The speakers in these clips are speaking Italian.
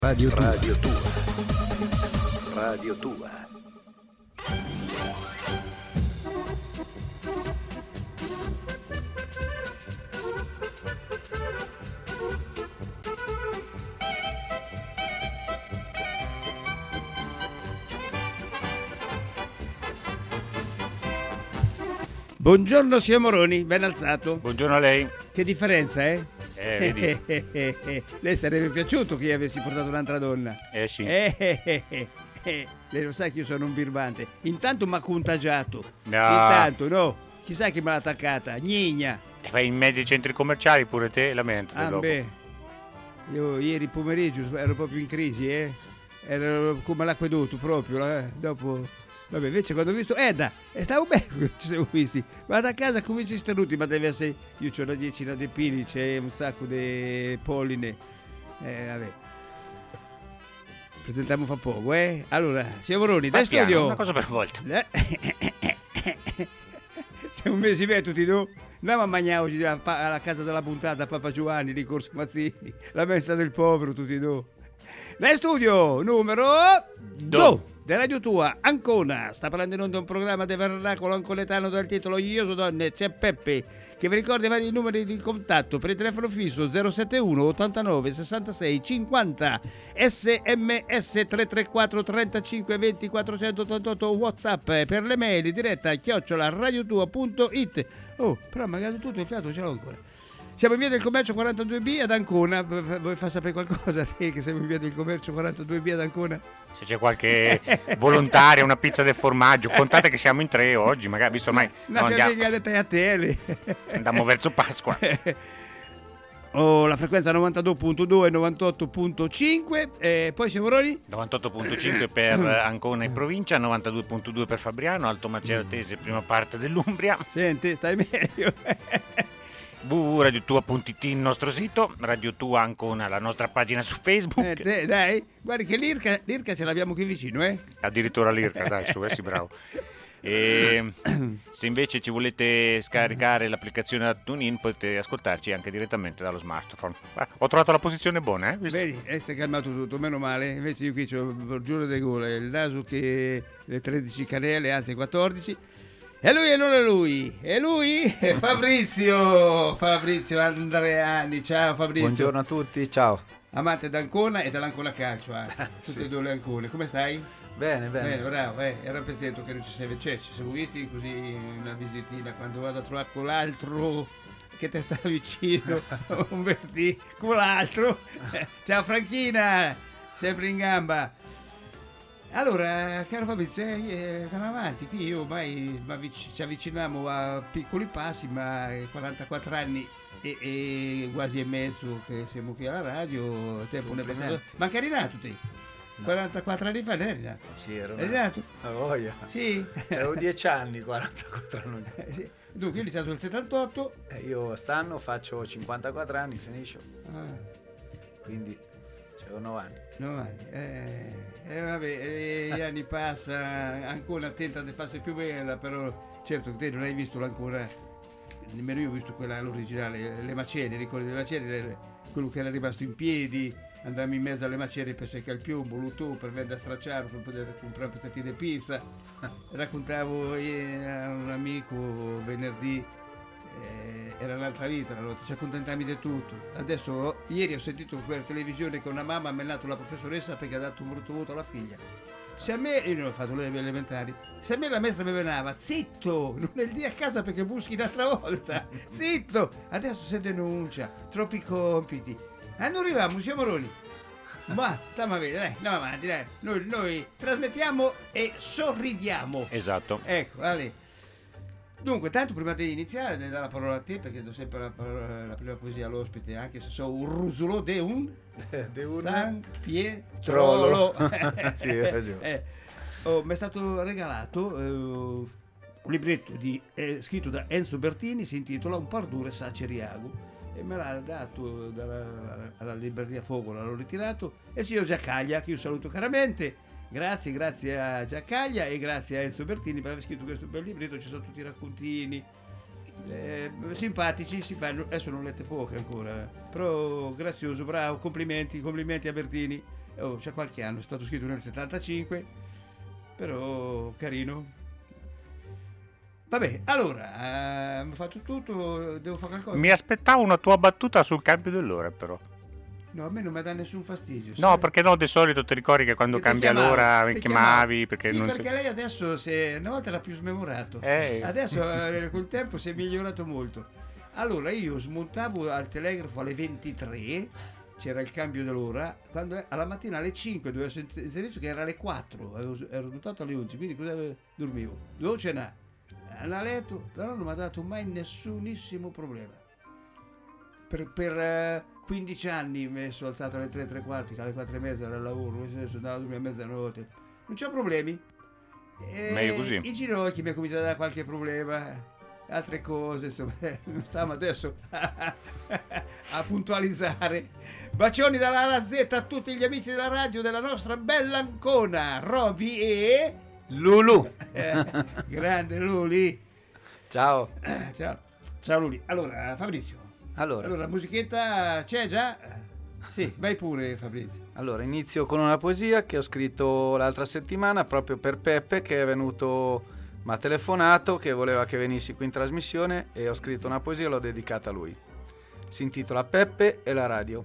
Radio Tua. Radio Tua. Buongiorno signor Moroni, ben alzato. Buongiorno a lei. Che differenza, eh? Vedi. Lei sarebbe piaciuto che io avessi portato un'altra donna. Sì. Lei lo sa che io sono un birbante. Intanto mi ha contagiato. No. Intanto, no. Chissà chi me l'ha attaccata. Gnigna. E vai in mezzo ai centri commerciali pure te, lamentati dopo. Beh. Io ieri pomeriggio ero proprio in crisi, Ero come l'acquedotto proprio. Dopo... Vabbè, invece quando ho visto Edda, e stavo bene, ci siamo visti. Vado a casa, cominci stenuti, ma deve essere... Io c'ho una decina di pini, c'è un sacco di polline. Vabbè. Presentiamo fra poco, Allora, signor Moroni, dai studio. Una cosa per volta. Siamo un mese via tutti noi. Andiamo a mangiare oggi alla casa della puntata a Papa Giovanni di Corso Mazzini. La messa del povero tutti noi. Dai studio, numero 2. De Radio Tua, Ancona, sta parlando in onda un programma di vernacolo ancoletano dal titolo Io so donne, c'è Peppe, che vi ricorda i vari numeri di contatto per il telefono fisso 071 89 66 50, SMS 334 35 20 488, WhatsApp per le mail diretta @radiotua.it. Oh, però magari tutto il fiato ce l'ho ancora. Siamo in via del commercio 42B ad Ancona. Vuoi far sapere qualcosa te che siamo in via del commercio 42B ad Ancona? Se c'è qualche volontaria, una pizza del formaggio, contate che siamo in 3 oggi, magari visto ormai una famiglia di tagliatelle. Andiamo verso Pasqua. La frequenza 92.2 e 98.5, poi siamo Moroni 98.5 per Ancona e provincia, 92.2 per Fabriano, Alto Maceratese, prima parte dell'Umbria. Senti, stai meglio. www.radiotua.it il nostro sito, Radio Tua Ancona la nostra pagina su Facebook. Dai, guardi che l'Irca ce l'abbiamo qui vicino, Addirittura l'Irca, dai, su, sì, bravo. E se invece ci volete scaricare l'applicazione da TuneIn potete ascoltarci anche direttamente dallo smartphone. Ho trovato la posizione buona, Visto? Vedi, si è calmato tutto, meno male. Invece io qui c'ho giuro di gola, il naso che le 13 canele, anzi 14. E lui e non è lui, è lui è Fabrizio Andreani. Ciao Fabrizio. Buongiorno a tutti, ciao. Amante d'Ancona e dell'Ancona Calcio, tutte Sì. e due le Ancone. Come stai? Bene. Bravo, era un pezzetto che non ci sei, cioè, ci siamo visti così una visitina quando vado a trovare quell'altro che ti sta vicino, un verdì, quell'altro. Ciao Franchina, sempre in gamba. Allora, caro Fabrizio, andiamo avanti, qui io ormai ci avviciniamo a piccoli passi, ma 44 anni e quasi e mezzo che siamo qui alla radio, tempo ne è passato. Ma anche rinato te? No. 44 anni fa non eri nato? Sì, ero rinato. A voglia. Sì. Avevo 10 anni, 44 anni. Sì. Dunque io ho iniziato nel 78. Io quest'anno faccio 54 anni, finisco. Quindi ho 9 anni. 9 anni. Gli anni passano, ancora attenta di farsi più bella, però certo te non hai visto ancora, nemmeno io ho visto quella l'originale, le macerie, ricordi le macerie, quello che era rimasto in piedi, andavamo in mezzo alle macerie per seccare il piombo, l'utù per vendere a stracciare, per poter comprare un pezzettino di pizza. Raccontavo a un amico venerdì, era un'altra vita, allora ci accontentiamo di tutto. Adesso ieri ho sentito per televisione che una mamma ha menato la professoressa perché ha dato un brutto voto alla figlia. Se a me, io non ho fatto le elementari, se a me la maestra mi venava, zitto, non è il dia a casa perché buschi un'altra volta, zitto, adesso si denuncia, troppi compiti. Non arriviamo, siamo Moroni. Ma stiamo a vedere, dai, andiamo avanti, dai. Noi trasmettiamo e sorridiamo. Esatto. Ecco, allora. Dunque, tanto prima di iniziare, ne do la parola a te perché do sempre la prima poesia all'ospite, anche se so un rusolo de un San Pietrolo. Sì, hai ragione. Mi è stato regalato un libretto scritto da Enzo Bertini, si intitola Un pardure saceriago, e me l'ha dato alla libreria Fogola, l'ho ritirato, e il signor Giacaglia, che io saluto caramente. Grazie a Giacaglia e grazie a Enzo Bertini per aver scritto questo bel libretto. Ci sono tutti i raccontini simpatici, adesso non lette poche ancora, però grazioso, bravo, complimenti a Bertini. c'è qualche anno, è stato scritto nel 75, però carino. Vabbè, allora, ho fatto tutto, devo fare qualcosa? Mi aspettavo una tua battuta sul cambio dell'ora, però. No, a me non mi dà nessun fastidio. No, perché no, di solito ti ricordi che quando cambia l'ora mi chiamavi? Perché sì, non perché lei adesso, una volta era più smemorato, adesso col tempo si è migliorato molto. Allora, io smontavo al telegrafo alle 23, c'era il cambio dell'ora, quando alla mattina alle 5 dovevo essere in servizio, che era alle 4, ero dotato alle 11, quindi cosa dormivo? Dovevo cenare. A letto, però non mi ha dato mai nessunissimo problema. Per 15 anni mi sono alzato alle 3:15, alle 4:30 era al lavoro, adesso andavo a dormire a mezzanotte. Non c'ho problemi. Meglio così. I ginocchi mi ha cominciato a dare qualche problema, altre cose, insomma, non stiamo adesso a puntualizzare. Bacioni dalla A Z a tutti gli amici della radio della nostra bella Ancona, Roby e... Lulu. Grande Luli. Ciao. Ciao Luli. Allora, Fabrizio. Allora, musichetta c'è già? Sì, vai pure Fabrizio. Allora, inizio con una poesia che ho scritto l'altra settimana proprio per Peppe, che è venuto, mi ha telefonato, che voleva che venissi qui in trasmissione, e ho scritto una poesia e l'ho dedicata a lui. Si intitola Peppe e la radio.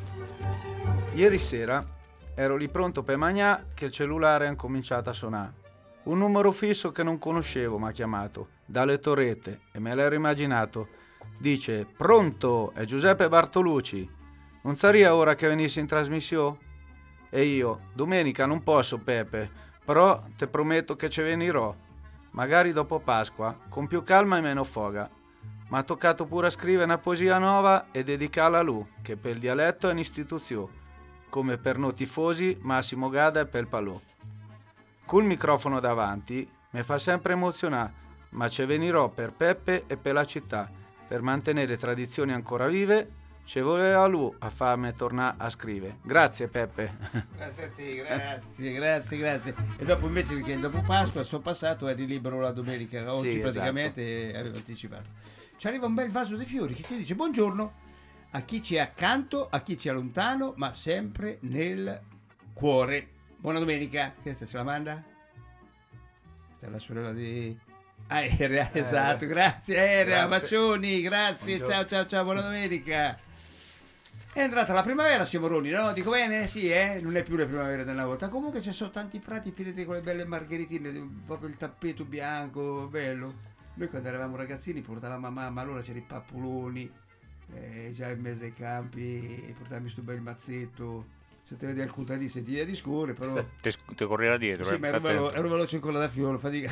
Ieri sera ero lì pronto per mangià che il cellulare ha cominciato a suonare. Un numero fisso che non conoscevo mi ha chiamato dalle torrette e me l'ero immaginato. Dice: pronto, è Giuseppe Bartolucci. Non sarebbe ora che venissi in trasmissione? E io: domenica non posso, Peppe, però te prometto che ci venirò. Magari dopo Pasqua, con più calma e meno foga. Mi ha toccato pure a scrivere una poesia nuova e dedicarla a lui, che per il dialetto è un'istituzione, come per noi tifosi Massimo Gada e per Palò. Col microfono davanti mi fa sempre emozionare, ma ci venirò per Peppe e per la città, per mantenere le tradizioni ancora vive. Ci voleva lui a farmi tornare a scrivere. Grazie Peppe. Grazie a te, grazie. E dopo invece, perché dopo Pasqua sono passato, eri libero la domenica, oggi sì, praticamente esatto. Avevo anticipato. Ci arriva un bel vaso di fiori che ti dice buongiorno a chi ci è accanto, a chi ci è lontano, ma sempre nel cuore. Buona domenica. Questa se la manda? Questa è la sorella di Aerea, esatto, grazie Aerea, bacioni, grazie, buongiorno. Ciao, buona domenica. È entrata la primavera, signor Moroni, no? Dico bene? Sì, non è più la primavera della volta. Comunque ci sono tanti prati pieni di quelle belle margheritine, proprio il tappeto bianco, bello. Noi quando eravamo ragazzini portavamo a mamma, allora c'erano i pappuloni, già in mezzo ai campi, portavamo questo bel mazzetto. Se te vedi al contadino sentiva di scorre, però te correva dietro. Sì, ma ero veloce ancora da fiolo, fatica.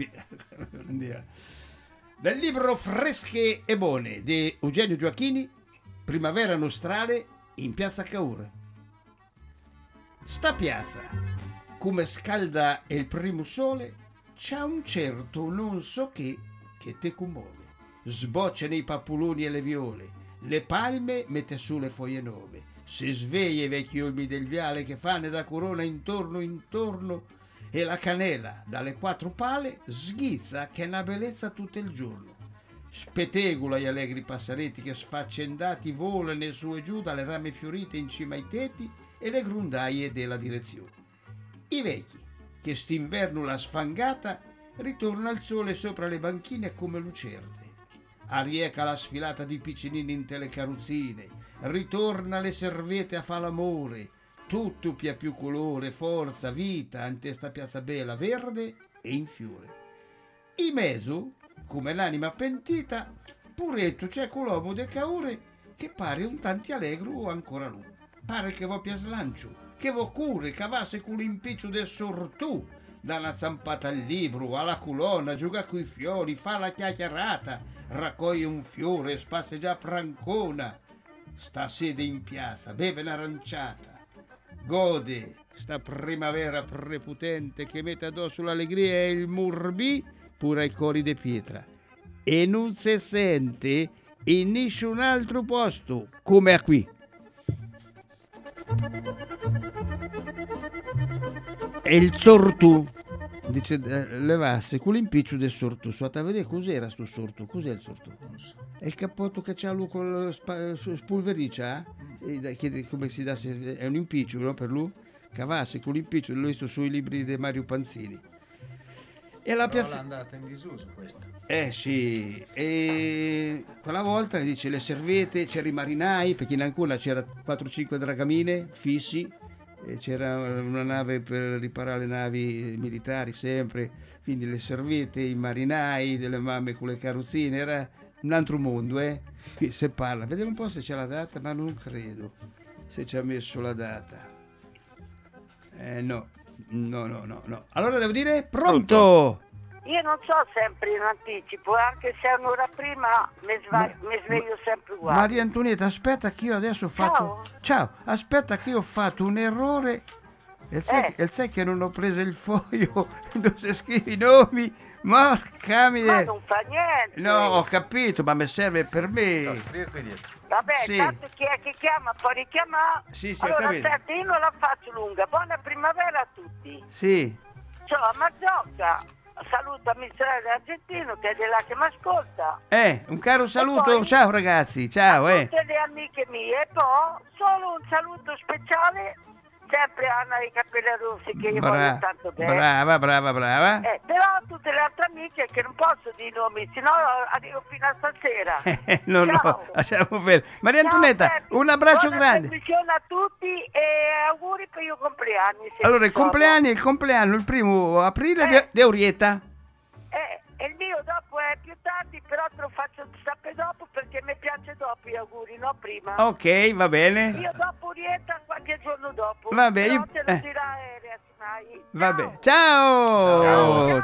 Dal libro Fresche e Buone di Eugenio Gioacchini, Primavera nostrale in piazza Cavour. Sta piazza, come scalda il primo sole, c'ha un certo non so che te commuove. Sbocciano i pappuloni e le viole, le palme mette su le foglie nuove. Si sveglia i vecchi olmi del viale che fanno da corona intorno e la canela dalle 4 pale sghizza che è una bellezza tutto il giorno. Spetegula gli allegri passaretti che sfaccendati volano su e giù dalle rame fiorite in cima ai tetti e le grundaie della direzione. I vecchi che st'inverno la sfangata ritorna al sole sopra le banchine come lucerte. Arieca la sfilata di piccinini in telecarrozzine, ritorna le servete a fa l'amore, tutto pia più colore, forza, vita, ante sta piazza bella, verde e in fiore. In mezzo, come l'anima pentita, puretto c'è quell'uomo de Caure che pare un tanti allegro ancora lui. Pare che vo pia slancio, che vo cure, cavasse con l'impiccio del sortù, da una zampata al libro, alla colonna, gioca coi fiori, fa la chiacchierata, raccoglie un fiore, spasseggia prancona, sta sede in piazza, beve un'aranciata, gode sta primavera prepotente che mette addosso l'allegria e il murbì pure ai cori de pietra, e non si sente in nessun altro posto come a qui. E il sortù dice levasse con l'impiccio del sortù. State a vedere cos'era sto sortù? Cos'è il sortù? È il cappotto che c'ha lui con spolvericia? Come si dà, è un impiccio, no, per lui? Cavassi con l'impiccio, l'ho visto sui libri di Mario Panzini. E la Però l'è andata in disuso questa. Sì, e quella volta dice le servette, c'erano i marinai, perché in Ancona c'era 4-5 dragamine fissi, e c'era una nave per riparare le navi militari sempre, quindi le servette, i marinai, delle mamme con le carrozzine, era un altro mondo, Qui se parla, vediamo un po' se c'è la data, ma non credo se ci ha messo la data. No. Allora devo dire pronto. Io non so sempre in anticipo, anche se è un'ora prima mi sveglio sempre uguale. Maria Antonietta, aspetta che io adesso ho fatto... Ciao, aspetta che io ho fatto un errore. E sai che non ho preso il foglio dove scrivi i nomi? Porca Ma non fa niente. No, ho capito, ma mi serve per me. No, scrivi qui dietro. Vabbè, Sì. tanto chi è che chiama può richiamare. Sì, allora ho capito. aspetta, io non la faccio lunga. Buona primavera a tutti. Sì. Ciao a Mazzocca. Saluto a Mistrale Argentino che è di là che mi ascolta. Un caro saluto. poi- Ciao ragazzi, ciao. Tutte le amiche mie. E poi solo un saluto speciale sempre a Anna i capelli rossi che io voglio tanto bene. Brava. Però tutte le altre amiche che non posso dire i nomi, sennò arrivo fino a stasera. No, lasciamo bene. Maria Antonietta, Ciao, Peppe. un abbraccio Buona grande. trasmissione a tutti e auguri per i compleanni. se Allora, ci il sono. compleanno il 1 aprile di Orietta. E il mio dopo è più tardi, però te lo faccio sapere dopo perché mi piace dopo gli auguri, no prima. Ok, va bene. Io dopo Orietta qualche giorno dopo. Vabbè, però io- te lo dirà Elia, sai. Vabbè. Ciao.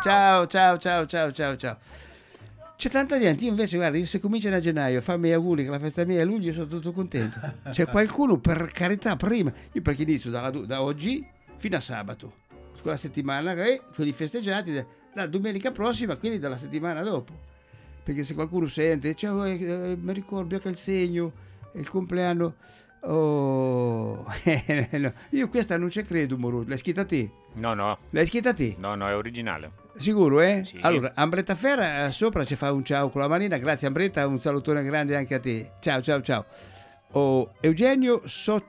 Ciao. C'è tanta gente, io invece guarda, se cominciano a gennaio a farmi gli auguri che la festa mia è a luglio sono tutto contento. C'è qualcuno per carità prima, io perché inizio da oggi fino a sabato, quella settimana, quelli festeggiati, la domenica prossima, quindi dalla settimana dopo. Perché se qualcuno sente, ciao, mi ricordo che il segno, è il compleanno, no. Io questa non ci credo, Moro, l'hai scritta te? No, L'hai scritta te? è originale. Sicuro, Sì. Allora, Ambretta Ferra sopra ci fa un ciao con la manina, grazie Ambretta, un salutone grande anche a te. Ciao. Eugenio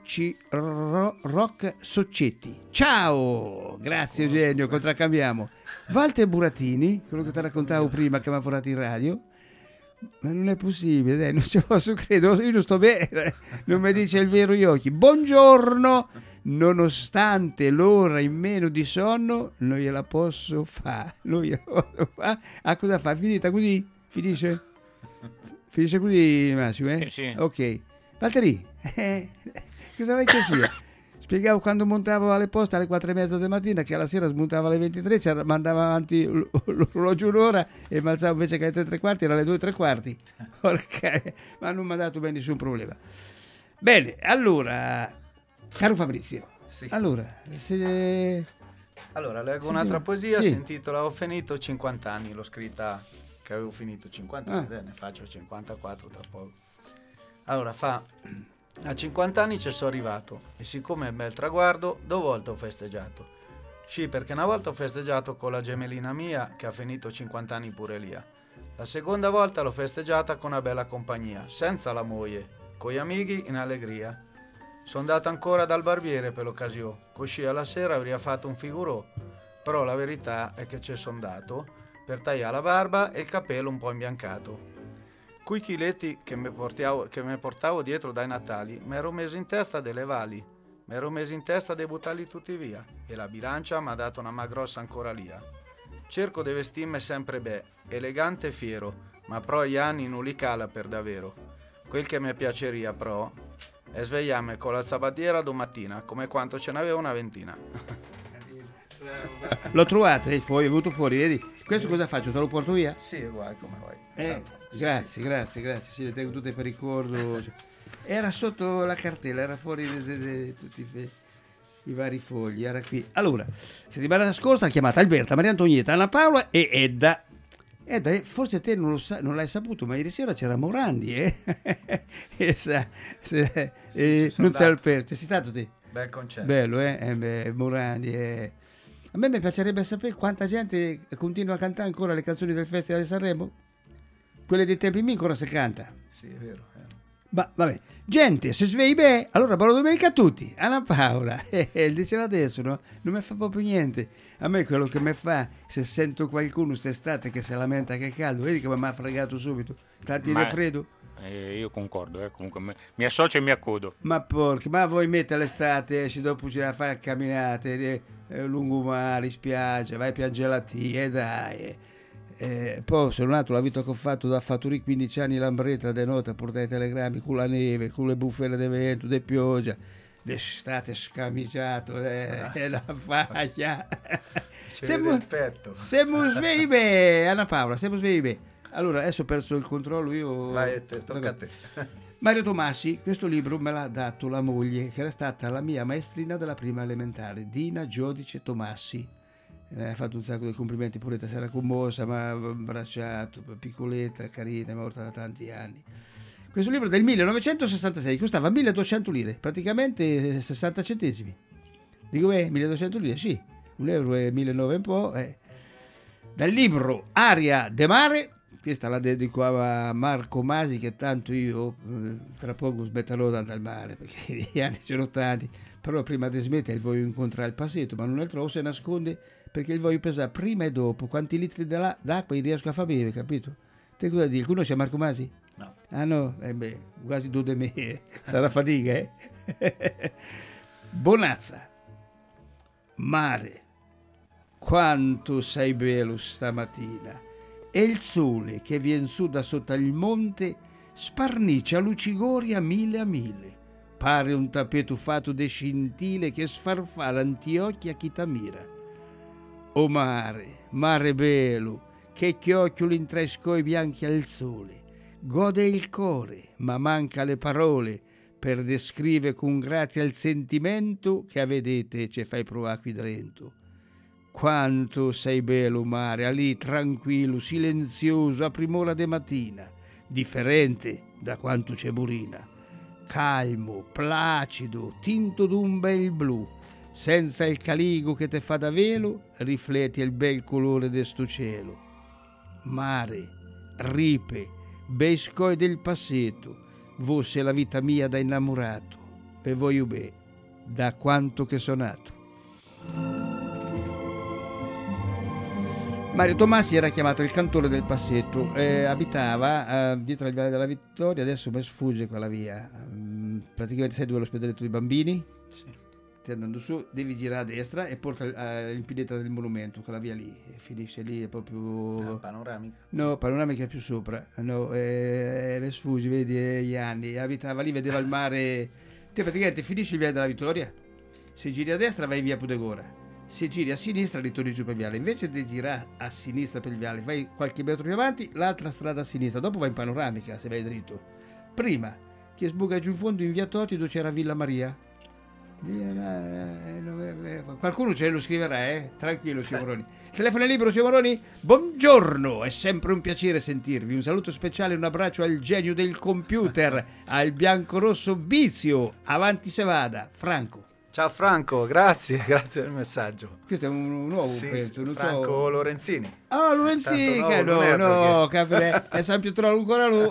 Rock Soccetti. Ciao! Grazie Eugenio, contraccambiamo. Walter Burattini, quello che ti raccontavo prima che mi ha portato in radio. Ma non è possibile, dai, non ci posso credere, io non sto bene, non mi dice il vero Iocchi. Buongiorno, nonostante l'ora in meno di sonno, non gliela posso fare. Ah, cosa fa? Finita così? Finisce così, Massimo? Sì. Ok. Valtteri, cosa vuoi che sia? Spiegavo quando montavo alle poste alle 4:30 del mattino che alla sera smontava alle 23, mandava avanti l'orologio un'ora e mi alzavo invece che alle 3:15 era alle 2:15. Porca, ma non mi ha dato mai nessun problema. Bene, allora, caro Fabrizio, Sì. allora, Leggo un'altra poesia, Sì. si intitola Ho finito 50 anni, l'ho scritta che avevo finito 50 anni, ne faccio 54 tra poco. Allora a 50 anni ci sono arrivato e siccome è un bel traguardo, 2 volte ho festeggiato. Sì, perché una volta ho festeggiato con la gemellina mia che ha finito 50 anni pure lì. La seconda volta l'ho festeggiata con una bella compagnia, senza la moglie, con gli amici in allegria. Sono andato ancora dal barbiere per l'occasione, così alla sera avrei fatto un figurò, però la verità è che ci sono andato per tagliare la barba e il capello un po' imbiancato. Quei chiletti che mi portavo dietro dai Natali mi ero messo in testa delle vali, mi ero messo in testa di buttarli tutti via e la bilancia mi ha dato una ma grossa ancora lì. Cerco di vestirmi sempre elegante e fiero, ma però gli anni non li cala per davvero. Quel che mi piaceria però è svegliarmi con la sabatiera domattina, come quanto ce n'avevo una ventina. l'ho trovata, è venuto fuori, vedi? Questo cosa faccio? Te lo porto via? Sì, uguale come vuoi. Grazie, sì, le tengo tutte per ricordo. Era sotto la cartella, era fuori tutti i vari fogli, era qui. Allora, settimana scorsa ha chiamato Alberta, Maria Antonietta, Anna Paola e Edda. Edda, forse te non l'hai saputo, ma ieri sera c'era Morandi, non c'è Alberta, sei stato te? Bel concerto. Bello, Morandi. A me mi piacerebbe sapere quanta gente continua a cantare ancora le canzoni del Festival di Sanremo. Quelle dei tempi miei ancora si canta. Sì, è vero. Ma vabbè, Gente, se svegli bene, allora buona domenica a tutti. Anna Paola, diceva adesso, no? Non mi fa proprio niente. A me quello che mi fa, se sento qualcuno quest'estate che si lamenta che è caldo, vedi come mi ha fregato subito. Tanti di freddo. Io concordo, comunque mi associo e mi accodo. Ma porca, ma voi mette l'estate, esci dopo ci da fare camminate, lungomare, spiaggia, vai a piangere la tia, dai. Poi sono nato la vita che ho fatto da fattori 15 anni Lambretta de notte a portare i telegrammi con la neve, con le bufere di vento, di pioggia, d'estate scamiciato, la faglia. Siamo svegli bene, Anna Paola, siamo svegli bene. Allora, adesso ho perso il controllo, io... Vai, tocca a te. Mario Tomassi, questo libro me l'ha dato la moglie, che era stata la mia maestrina della prima elementare, Dina Giudice Tomassi. Ha fatto un sacco di complimenti, Poletta si era commossa, mi ha abbracciato, piccoletta, carina, è morta da tanti anni. Questo libro è del 1966, costava 1200 lire, praticamente 60 centesimi. Dico, 1200 lire, sì, €1 e 1900 un po'. Dal libro Aria de Mare, questa la dedico a Marco Masi, che tanto io tra poco smetterò di andare al mare, perché gli anni sono tanti, però prima di smettere voglio incontrare il passetto, ma non è trovo, se nasconde, perché voglio pesare prima e dopo quanti litri d'acqua riesco a far bere, capito? Te cosa dire? Conosci Marco Masi? No. Ah no? Quasi due di me, sarà fatica, Bonazza, mare, quanto sei bello stamattina, e il sole che vien su da sotto il monte sparnicia lucigori a mille, pare un tappeto fatto de scintille che sfarfalla antiocchi a chi t'ammira. O mare, mare bello, che chiocchioli in tre scoi bianchi al sole, gode il core, ma manca le parole per descrivere con grazia il sentimento che a vedete ci fai provare qui dentro. Quanto sei bello mare, lì tranquillo, silenzioso, a prim'ora de mattina, differente da quanto c'è burina, calmo, placido, tinto d'un bel blu, senza il caligo che te fa da velo, rifletti il bel colore de sto cielo. Mare, ripe, bei scoi del passetto, vosse la vita mia da innamorato, e voglio be, da quanto che sono nato. Mario Tomassi era chiamato il cantore del passetto, abitava dietro al Viale della Vittoria, adesso mi sfugge quella via, praticamente sai dove è l'ospedaletto dei bambini? Sì. Ti andando su, devi girare a destra e porta all'impineta del monumento, quella via lì, finisce lì, è proprio... Panoramica? No, panoramica è più sopra, no, mi sfugge, vedi gli anni, abitava lì, vedeva il mare, te praticamente finisci il Viale della Vittoria, se giri a destra vai in via Pudegora. Se giri a sinistra ritorni giù per il viale, invece di girare a sinistra per il viale vai qualche metro più avanti, l'altra strada a sinistra, dopo vai in panoramica se vai dritto, prima che sbuca giù in fondo in via Toti dove c'era Villa Maria. Qualcuno ce lo scriverà, tranquillo signor Moroni. Telefono è libero signor Moroni? Buongiorno, è sempre un piacere sentirvi, un saluto speciale, un abbraccio al genio del computer, al biancorosso Bizio, avanti se vada, Franco. Ciao Franco, grazie del messaggio. Questo è un nuovo, sì, penso. Sì, Franco Lorenzini. Ah, Lorenzini, capire, è San Pietro ancora lui.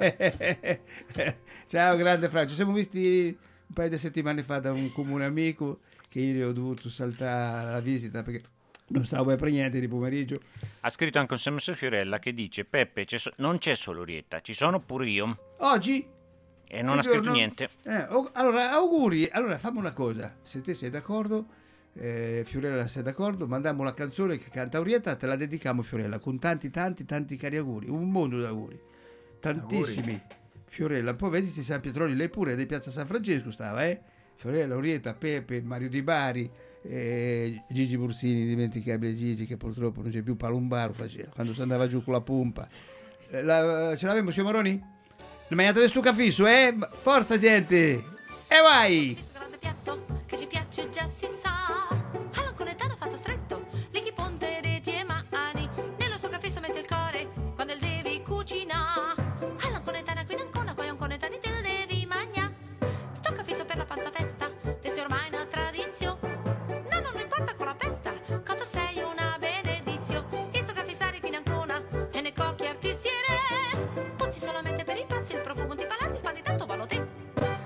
Ciao, grande Franco. Ci siamo visti un paio di settimane fa da un comune amico che io ho dovuto saltare la visita perché non stavo mai per niente di pomeriggio. Ha scritto anche un SMS Fiorella che dice: Peppe, non c'è solo Rietta, ci sono pure io. Oggi? E non ha scritto niente. Allora, auguri. Allora, fammi una cosa. Se te sei d'accordo, Fiorella sei d'accordo, mandiamo la canzone che canta Orietta, te la dedichiamo Fiorella, con tanti cari auguri. Un mondo di auguri. Tantissimi. Auguri. Fiorella, poi vedi San Pietroni, lei pure di Piazza San Francesco stava, Fiorella, Orietta, Pepe, Mario Di Bari, Gigi Bursini, dimenticabile Gigi, che purtroppo non c'è più, Palombaro faceva, quando si andava giù con la pompa. Ce l'avemo, signor Moroni? La mangiata del stucca fisso, Forza gente! E vai! Questo grande piatto che ci piace già si sa. All'anconetano fatto stretto, lì chi ponte reti e mani. Nello stucca fisso mette il core quando il devi cucinare. All'anconetana qui in Ancona, poi anconetani te il devi mangiare. Stucca fisso per la panza festa, testi ormai una tradizione. No, non importa con la pesta, quando sei una benedizio. Il stucca fissari qui in Ancona e nei cocchi artistiere. Puzzi solamente per i pazzi, il profumo di palazzi spandi tanto valo te.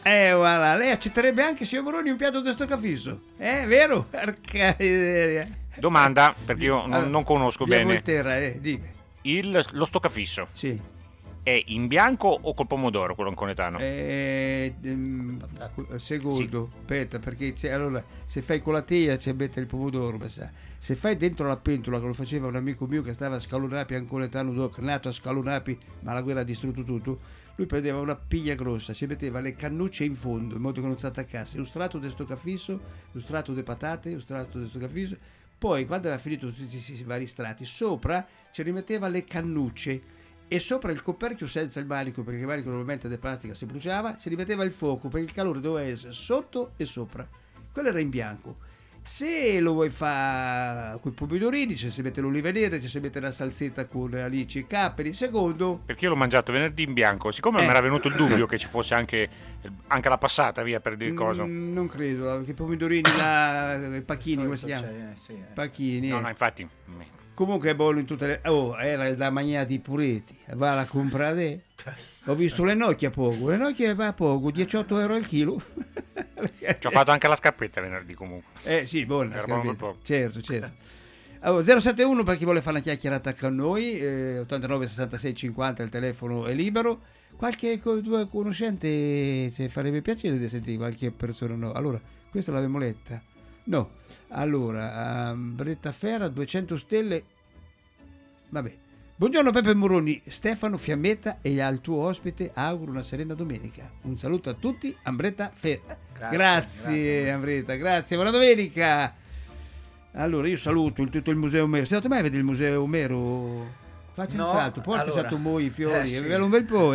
Voilà. Lei accetterebbe anche, signor Moroni, un piatto di stoccafisso? Vero? Porca miseria. Domanda, perché io non conosco Via bene. Volterra, dimmi. Lo stoccafisso Sì. è in bianco o col pomodoro, quello anconetano? Secondo, aspetta, perché allora, se fai con la teglia ci mette il pomodoro, se fai dentro la pentola, che lo faceva un amico mio che stava a Scalonapi, anconetano doc, nato a Scalonapi, ma la guerra ha distrutto tutto, lui prendeva una piglia grossa, ci metteva le cannucce in fondo, in modo che non si attaccasse, un strato di stoccafisso, un strato di patate, un strato di stoccafisso, poi quando aveva finito tutti questi vari strati, sopra ci rimetteva le cannucce, e sopra il coperchio senza il manico, perché il manico normalmente di plastica si bruciava, si rimetteva il fuoco, perché il calore doveva essere sotto e sopra. Quello era in bianco. Se lo vuoi fare con i pomodorini, ci si mette l'oliva nera, ci si mette la salsetta con alici e capperi. Secondo, Perché io l'ho mangiato venerdì in bianco, siccome mi era venuto il dubbio che ci fosse anche la passata, via, per dire cosa. non credo, perché i pomodorini là, i pacchini, come si chiama? Pacchini. No, infatti. Comunque è buono in tutte le... era da mangiare di puretti. Va a comprare. Ho visto le nocchie a poco. Le nocchie va a poco, 18 euro al chilo. Ci ho fatto anche la scarpetta venerdì comunque. Sì, buona Era scarpetta. buono un po'. Certo. Allora, 071 per chi vuole fare una chiacchierata con noi, 89 66 50 il telefono è libero. Qualche tua conoscente farebbe piacere di sentire qualche persona, no? Allora, questa l'abbiamo letta. No, allora, Bretta Ferra, 200 stelle. Vabbè. Buongiorno Peppe Moroni, Stefano Fiammetta e al tuo ospite auguro una serena domenica. Un saluto a tutti, Ambretta Ferra. Grazie Ambretta, grazie, buona domenica. Allora, io saluto tutto il Museo Omero. Sei andato mai a vedere il Museo Omero? Faccia il salto, porta salto i fiori, sì. un bel po',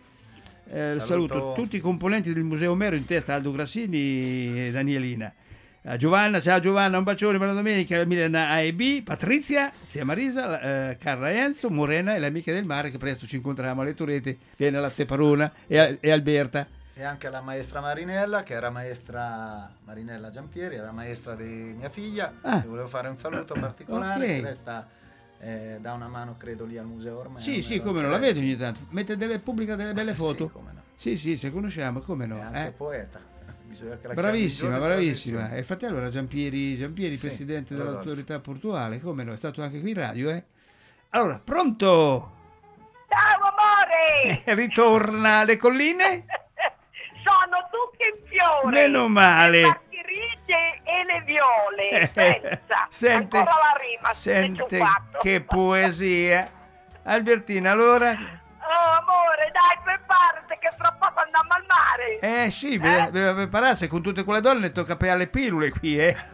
saluto tutti i componenti del Museo Omero, in testa Aldo Grassini e Danielina. Giovanna, ciao Giovanna, un bacione, buona domenica. Milena A e B, Patrizia, zia Marisa, Carla Enzo, Morena e le amiche del mare che presto ci incontriamo alle Torrette, viene la Zeparona e Alberta. E anche la maestra Marinella, che era maestra Marinella Giampieri, era maestra di mia figlia. Che volevo fare un saluto particolare, Okay. che lei sta dà una mano, credo, lì al museo ormai. Sì, come no, la vedo ogni tanto. Pubblica delle belle foto. Sì, come no. Sì, se conosciamo, come no. È anche poeta. Bisogna che la Bravissima. E il fratello era Giampieri, sì, presidente Rodolfo. dell'autorità portuale, come no, è stato anche qui in radio, Allora, pronto? Ciao amore! Ritorna alle colline? Sono tutte in fiore! Meno male. Le margherite e le viole! Pensa! Sente, ancora la rima, sente 24. che poesia. Albertina, allora? Oh amore, dai, preparati che fra poco andiamo al mare! Sì, bisogna prepararsi, con tutte quelle donne tocca pagare le pillole qui,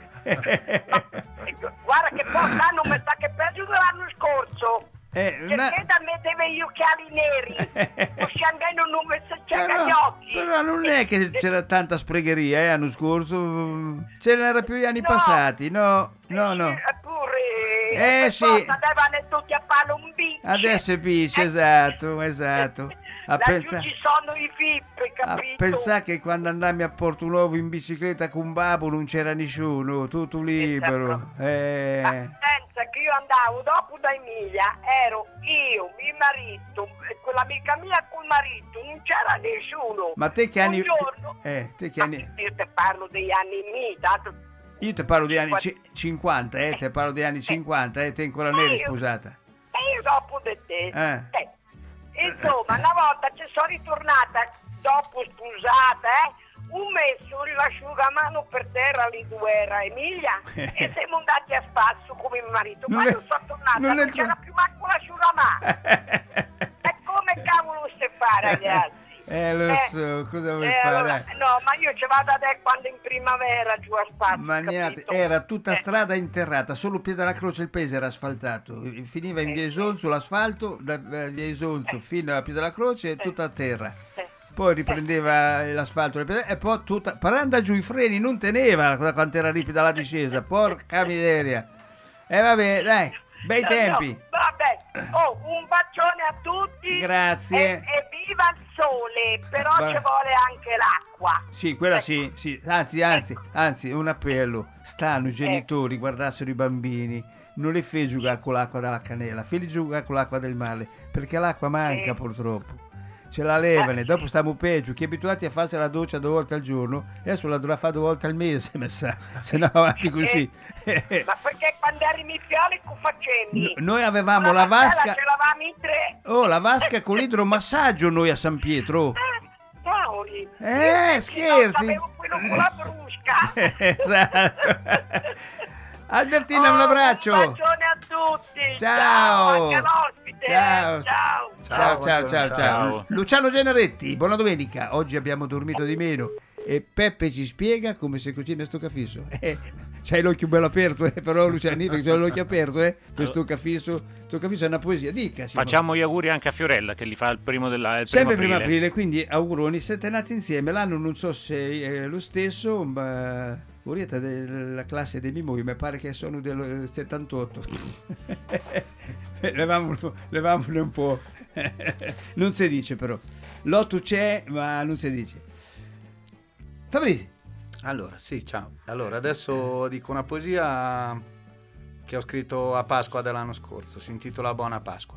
Guarda che quest'anno mi sa che peggio dell'anno scorso! Perché da me deve gli occhiali neri, così almeno non mi si cerca gli occhi. Però non è che c'era tanta spregheria l'anno scorso, ce n'era più gli anni passati, no. Eppure, sì. Andavano tutti a fare un beach. Adesso è beach, esatto. Laggiù ci sono i VIP, capito? Pensare che quando andammo a Porto Nuovo in bicicletta con Babbo non c'era nessuno, tutto libero. Ma pensa che io andavo dopo da Emilia, ero io, mio marito, quell'amica mia col marito, non c'era nessuno. Ma te che anni... Buongiorno. te che anni... Io ti parlo degli anni miei, tanto... Io ti parlo di anni 50, te parlo di anni 50, te ancora non eri sposata. E io dopo di te. Insomma, una volta ci sono ritornata, dopo sposata, un messo l'asciugamano per terra lì dove era Emilia e siamo andati a spasso come mio marito. Quando sono tornata non c'era più manco l'asciugamano. E come cavolo si fa, ragazzi? Lo so, cosa vuoi fare? Allora, no, ma io ci vado adesso quando in primavera giù a spasso. Magnate, era tutta strada interrata, solo Piede della Croce il paese era asfaltato, finiva in via Isonzo l'asfalto, da via Isonzo fino a Piede della Croce tutta a terra. Poi riprendeva l'asfalto e poi tutta, parando giù i freni non teneva quanto era ripida la discesa, porca miseria. Vabbè, dai, bei tempi. No, vabbè, un bacione a tutti. Grazie. E viva il sole, però ci vuole anche l'acqua. Sì, quella sì, anzi, un appello. Stanno i genitori, guardassero i bambini, non le fai giocare con l'acqua della cannella, fai giocare con l'acqua del mare, perché l'acqua manca purtroppo. ce la levano, dopo stiamo peggio, che abituati a farsi la doccia 2 volte al giorno, adesso la dovrà fare 2 volte al mese, mi sa, se no avanti così. Ma perché quando eri mipioli che facevi? Noi avevamo la vasca, ce l'avamo in 3. oh, la vasca con l'idromassaggio noi a San Pietro. Paoli. Scherzi? Avevo quello con la brusca. Esatto. Albertina, un abbraccio. Un bacione a tutti. Ciao. Anche all'ospite. Ciao. Ciao. Luciano Generetti, buona domenica. Oggi abbiamo dormito di meno e Peppe ci spiega come si cucina sto cafisso. C'hai l'occhio bello aperto, però Lucianino c'ha l'occhio aperto, per sto cafisso è una poesia. Dica. Facciamo gli auguri anche a Fiorella che li fa il primo sempre primo aprile, quindi auguroni. Siete nati insieme, l'anno non so se è lo stesso, ma Orietta della classe dei Mimoi, mi pare che sono del 78. Levamone un po'. Non si dice però. L'8 c'è, ma non si dice. Fabrizio. Allora, sì, ciao. Allora, adesso dico una poesia che ho scritto a Pasqua dell'anno scorso. Si intitola Buona Pasqua.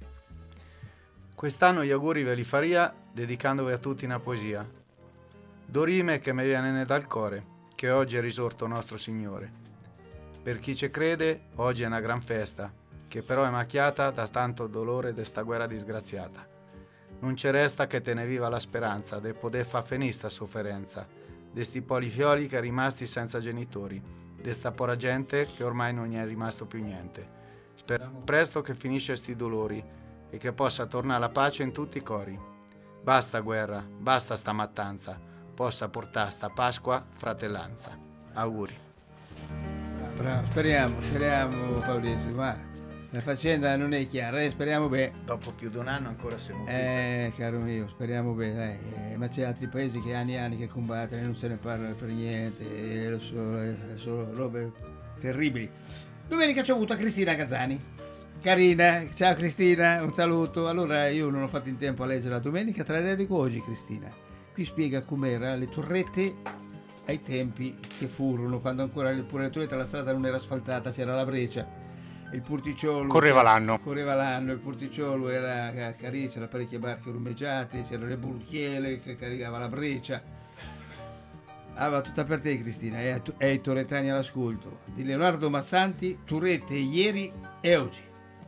Quest'anno gli auguri ve li faria dedicandovi a tutti una poesia. Do rime che mi viene dal cuore, che oggi è risorto nostro Signore. Per chi ci crede, oggi è una gran festa, che però è macchiata da tanto dolore de sta guerra disgraziata. Non ci resta che te ne viva la speranza de poter fa finita sofferenza, de sti polifioli che è rimasti senza genitori, de sta pora gente che ormai non gli è rimasto più niente. Speriamo presto che finisce sti dolori e che possa tornare la pace in tutti i cori. Basta guerra, basta sta mattanza, possa portare sta Pasqua fratellanza. Auguri. Bravo, speriamo Fabrizio, ma la faccenda non è chiara, speriamo bene. Dopo più di un anno ancora siamo qui. Caro mio, speriamo bene, ma c'è altri paesi che anni e anni che combattono e non se ne parla per niente, sono robe terribili. Domenica ci ho avuto a Cristina Gazzani, carina, ciao Cristina, un saluto. Allora io non ho fatto in tempo a leggere la domenica, te la dedico oggi Cristina. Qui spiega com'era le torrette ai tempi che furono, quando ancora pure le torrette la strada non era asfaltata, c'era la breccia, il porticciolo correva l'anno, il porticciolo era carino, c'erano parecchie barche rumeggiate, c'erano le burchiele che caricava la breccia. Va tutta per te Cristina e ai torretani all'ascolto di Leonardo Mazzanti. Torrette ieri e oggi,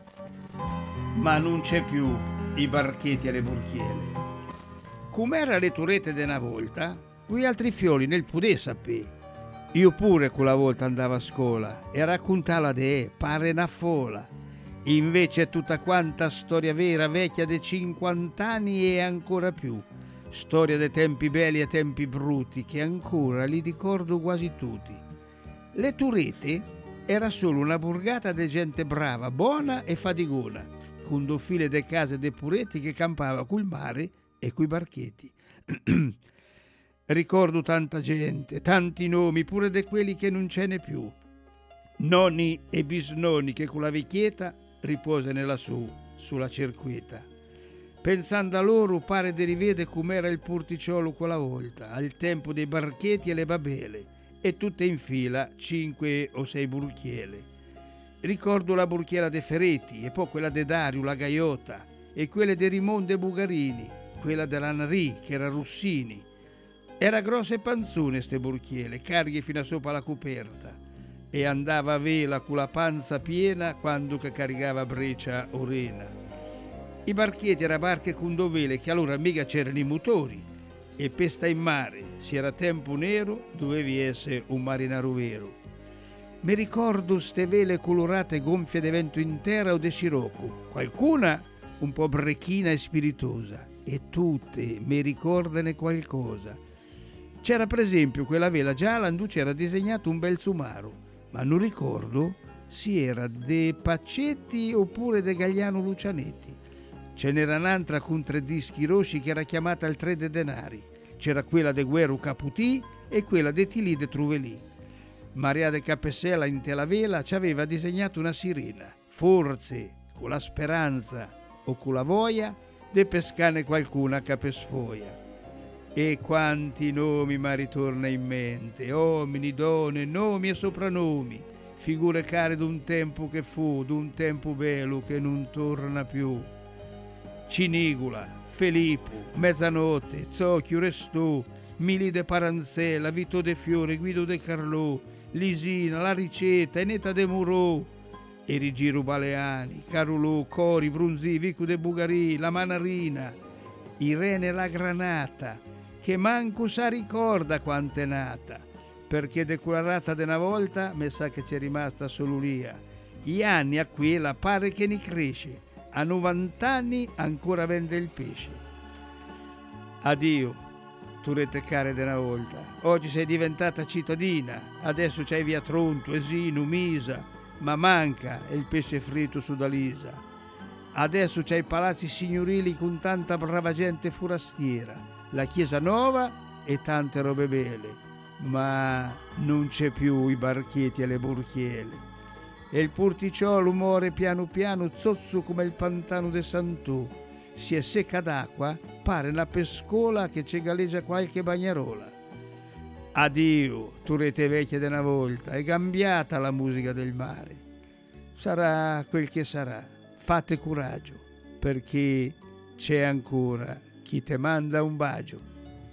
ma non c'è più i barchetti e le burchiele. Com'era le torrette de una volta, quei altri fioli nel pudè sapè. Io pure quella volta andavo a scuola e raccontava de pare una fola. Invece è tutta quanta storia vera, vecchia de 50 anni e ancora più. Storia dei tempi belli e tempi brutti che ancora li ricordo quasi tutti. Le torrette era solo una borgata di gente brava, buona e fatigona, con 2 file de case de puretti che campava col mare e coi barchetti. Ricordo tanta gente, tanti nomi, pure di quelli che non ce n'è più. Nonni e bisnonni che con la vecchietta riposano lassù, sulla cerquieta. Pensando a loro pare di rivedere com'era il porticciolo quella volta, al tempo dei barchetti e le babele, e tutte in fila 5 o 6 burchiele. Ricordo la burchiera de Ferretti, e poi quella de Dario, la Gaiota, e quelle de Rimondo e Bugarini, quella della Narì, che era Rossini. Era grossa e panzone ste burchiele, cariche fino a sopra la coperta, e andava a vela con la panza piena quando che caricava breccia o rena. I barchetti era barche con 2 vele che allora mica c'erano i motori, e per sta in mare, se era tempo nero, dovevi essere un marinaro vero. Mi ricordo ste vele colorate gonfie di vento in terra o di scirocco, qualcuna un po' brechina e spiritosa, e tutte mi ricordano qualcosa. C'era per esempio quella vela gialla in cui c'era disegnato un bel sumaro, ma non ricordo se era de Paccetti oppure de Gagliano Lucianetti. Ce n'era un'altra con 3 dischi rossi che era chiamata il 3 de denari. C'era quella de Guerro Caputì e quella de Tilì de Truvelì. Maria de Capessella in te la vela ci aveva disegnato una sirena, forse con la speranza o con la voglia de pescane qualcuna capesfoia. E quanti nomi mi ritorna in mente, uomini, donne, nomi e soprannomi, figure care d'un tempo che fu, d'un tempo bello che non torna più. Cinigula, Filippo, Mezzanotte, Zocchio, Restò, Mili de Paranzella, Vito De Fiore, Guido De Carlò, Lisina, La Ricetta, Eneta De Murò, Erigiru Baleani, Carulò, Cori, Brunzì, Vico De Bugarì, La Manarina, Irene La Granata, che manco sa ricorda quant'è nata, perché de quella razza de una volta mi sa che c'è rimasta solo lia. Gli anni a quella pare che ne cresce, a 90 anni ancora vende il pesce. Addio, turette care de una volta, oggi sei diventata cittadina, adesso c'hai via Tronto, Esino, Misa, ma manca il pesce fritto su Dalisa. Adesso c'hai palazzi signorili con tanta brava gente forastiera, la chiesa nuova e tante robe belle, ma non c'è più i barchetti e le burchiele. E il porticciolo muore piano piano, zozzo come il pantano de Sant'U. Si è secca d'acqua, pare una pescola che ci galleggia qualche bagnarola. Addio, turete vecchie di una volta, è cambiata la musica del mare. Sarà quel che sarà, fate coraggio, perché c'è ancora chi te manda un bacio.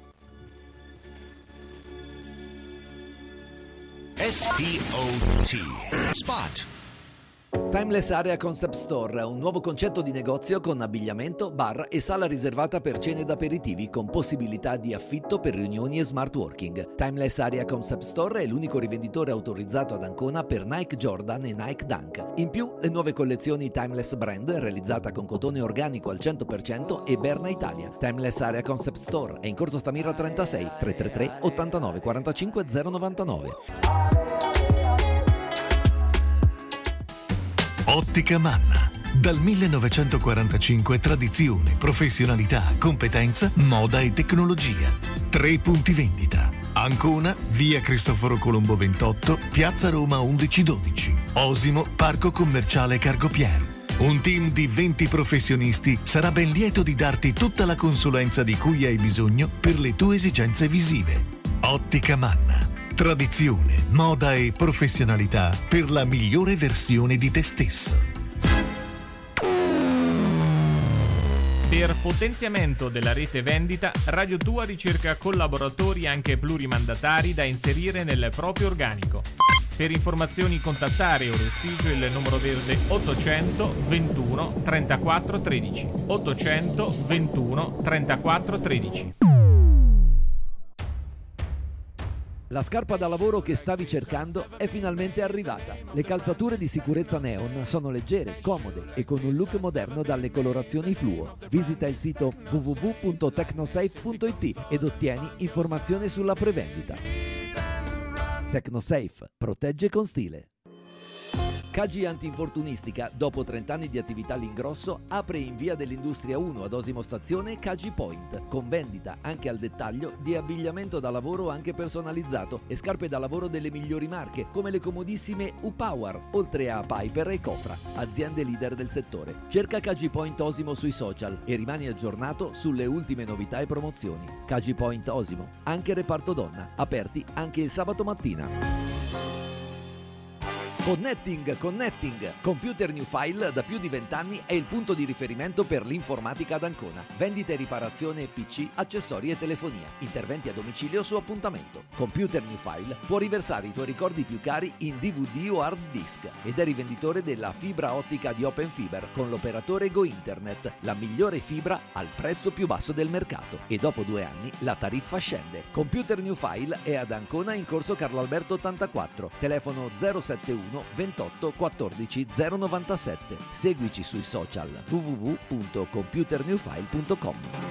SPOT Spot. Timeless Area Concept Store, un nuovo concetto di negozio con abbigliamento, bar e sala riservata per cene ed aperitivi con possibilità di affitto per riunioni e smart working. Timeless Area Concept Store è l'unico rivenditore autorizzato ad Ancona per Nike Jordan e Nike Dunk. In più, le nuove collezioni Timeless Brand, realizzata con cotone organico al 100% e Berna Italia. Timeless Area Concept Store è in Corso Stamira 36 333 89 45 099. Ottica Manna. Dal 1945 tradizione, professionalità, competenza, moda e tecnologia. 3 punti vendita. Ancona, via Cristoforo Colombo 28, piazza Roma 1112. Osimo, parco commerciale Cargopier. Un team di 20 professionisti sarà ben lieto di darti tutta la consulenza di cui hai bisogno per le tue esigenze visive. Ottica Manna. Tradizione, moda e professionalità per la migliore versione di te stesso. Per potenziamento della rete vendita, Radio Tua ricerca collaboratori anche plurimandatari da inserire nel proprio organico. Per informazioni contattare Orestigio il numero verde 800 21 34 13. 800 21 34 13. La scarpa da lavoro che stavi cercando è finalmente arrivata. Le calzature di sicurezza Neon sono leggere, comode e con un look moderno dalle colorazioni fluo. Visita il sito www.tecnosafe.it ed ottieni informazioni sulla prevendita. Tecnosafe, protegge con stile. KG Antinfortunistica, dopo 30 anni di attività all'ingrosso, apre in via dell'Industria 1 ad Osimo Stazione KG Point, con vendita anche al dettaglio di abbigliamento da lavoro anche personalizzato e scarpe da lavoro delle migliori marche, come le comodissime U-Power, oltre a Piper e Cofra, aziende leader del settore. Cerca KG Point Osimo sui social e rimani aggiornato sulle ultime novità e promozioni. KG Point Osimo, anche reparto donna, aperti anche il sabato mattina. Connecting. Computer New File da più di 20 anni è il punto di riferimento per l'informatica ad Ancona. Vendita e riparazione PC, accessori e telefonia. Interventi a domicilio su appuntamento. Computer New File può riversare i tuoi ricordi più cari in DVD o hard disk ed è rivenditore della fibra ottica di Open Fiber con l'operatore Go Internet, la migliore fibra al prezzo più basso del mercato. E dopo 2 anni la tariffa scende. Computer New File è ad Ancona in corso Carlo Alberto 84. Telefono 071 28 14 097. Seguici sui social www.computernewfile.com.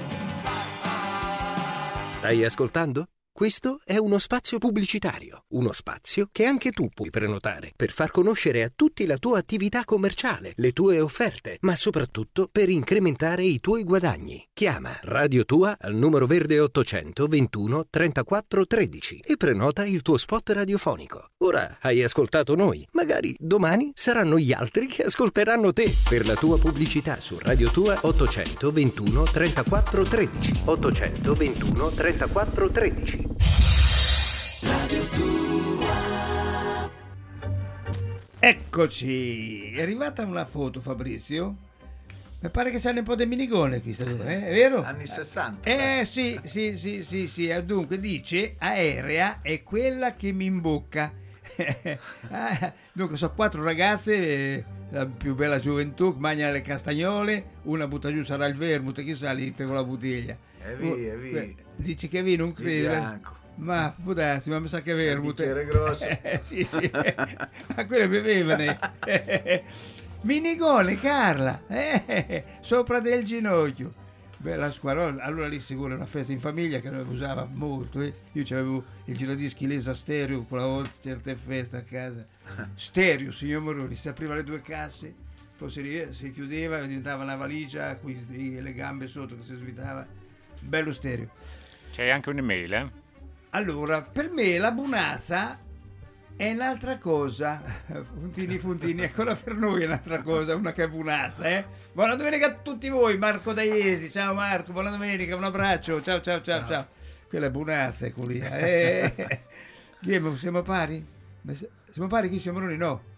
Stai ascoltando? Questo è uno spazio pubblicitario, uno spazio che anche tu puoi prenotare per far conoscere a tutti la tua attività commerciale, le tue offerte, ma soprattutto per incrementare i tuoi guadagni. Chiama Radio Tua al numero verde 800 21 34 13 e prenota il tuo spot radiofonico. Ora hai ascoltato noi, magari domani saranno gli altri che ascolteranno te. Per la tua pubblicità su Radio Tua 800 21 34 13. 800 21 34 13. Radio Tua. Eccoci, è arrivata una foto, Fabrizio. Mi pare che c'hanno un po' di minigone qui, è vero? Anni 60. Sì. Dunque dice, aerea è quella che mi imbocca. Dunque sono 4 ragazze, la più bella gioventù, mangiano le castagnole, una butta giù, sarà il vermouth, chissà lì con la bottiglia. È via. Dice che vino, non credo. Bianco. Ma può darsi, ma mi sa che è vermouth. Il bicchiere grosso. Sì. Ma quelle bevevano. Minigone, Carla, sopra del ginocchio. Bella squarola. Allora lì sicuro è una festa in famiglia che noi usava molto. Io avevo il giradischi Lesa stereo, quella volta certe feste a casa. Stereo, signor Moroni, si apriva le 2 casse, poi si chiudeva, diventava una valigia, qui le gambe sotto che si svitava. Bello stereo. C'è anche un'email, eh? Allora, per me la bunazza è un'altra cosa. Funtini, ancora per noi è un'altra cosa, una che è bunazza, Buona domenica a tutti voi, Marco Daiesi, ciao Marco, buona domenica, un abbraccio, ciao. Quella è bunazza, è quella. Siamo pari? Siamo pari chi siamo noi? No.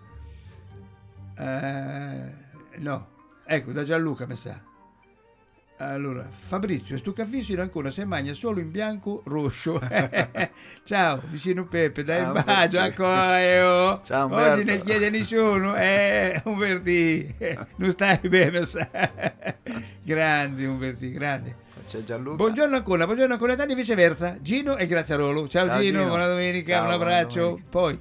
No. Ecco, da Gianluca mi sa. Allora, Fabrizio, sto caffè in Ancona si mangia solo in bianco rosso. Ciao, vicino Peppe, dai un bacio, ecco. Ciao Umberto. Oggi ne chiede nessuno, Umberti, non stai bene, sa. Grande Umberti, grande. C'è Gianluca. Buongiorno Ancona, e viceversa. Gino e Graziarolo. Ciao Gino, buona domenica, ciao, un abbraccio. domenica. Poi,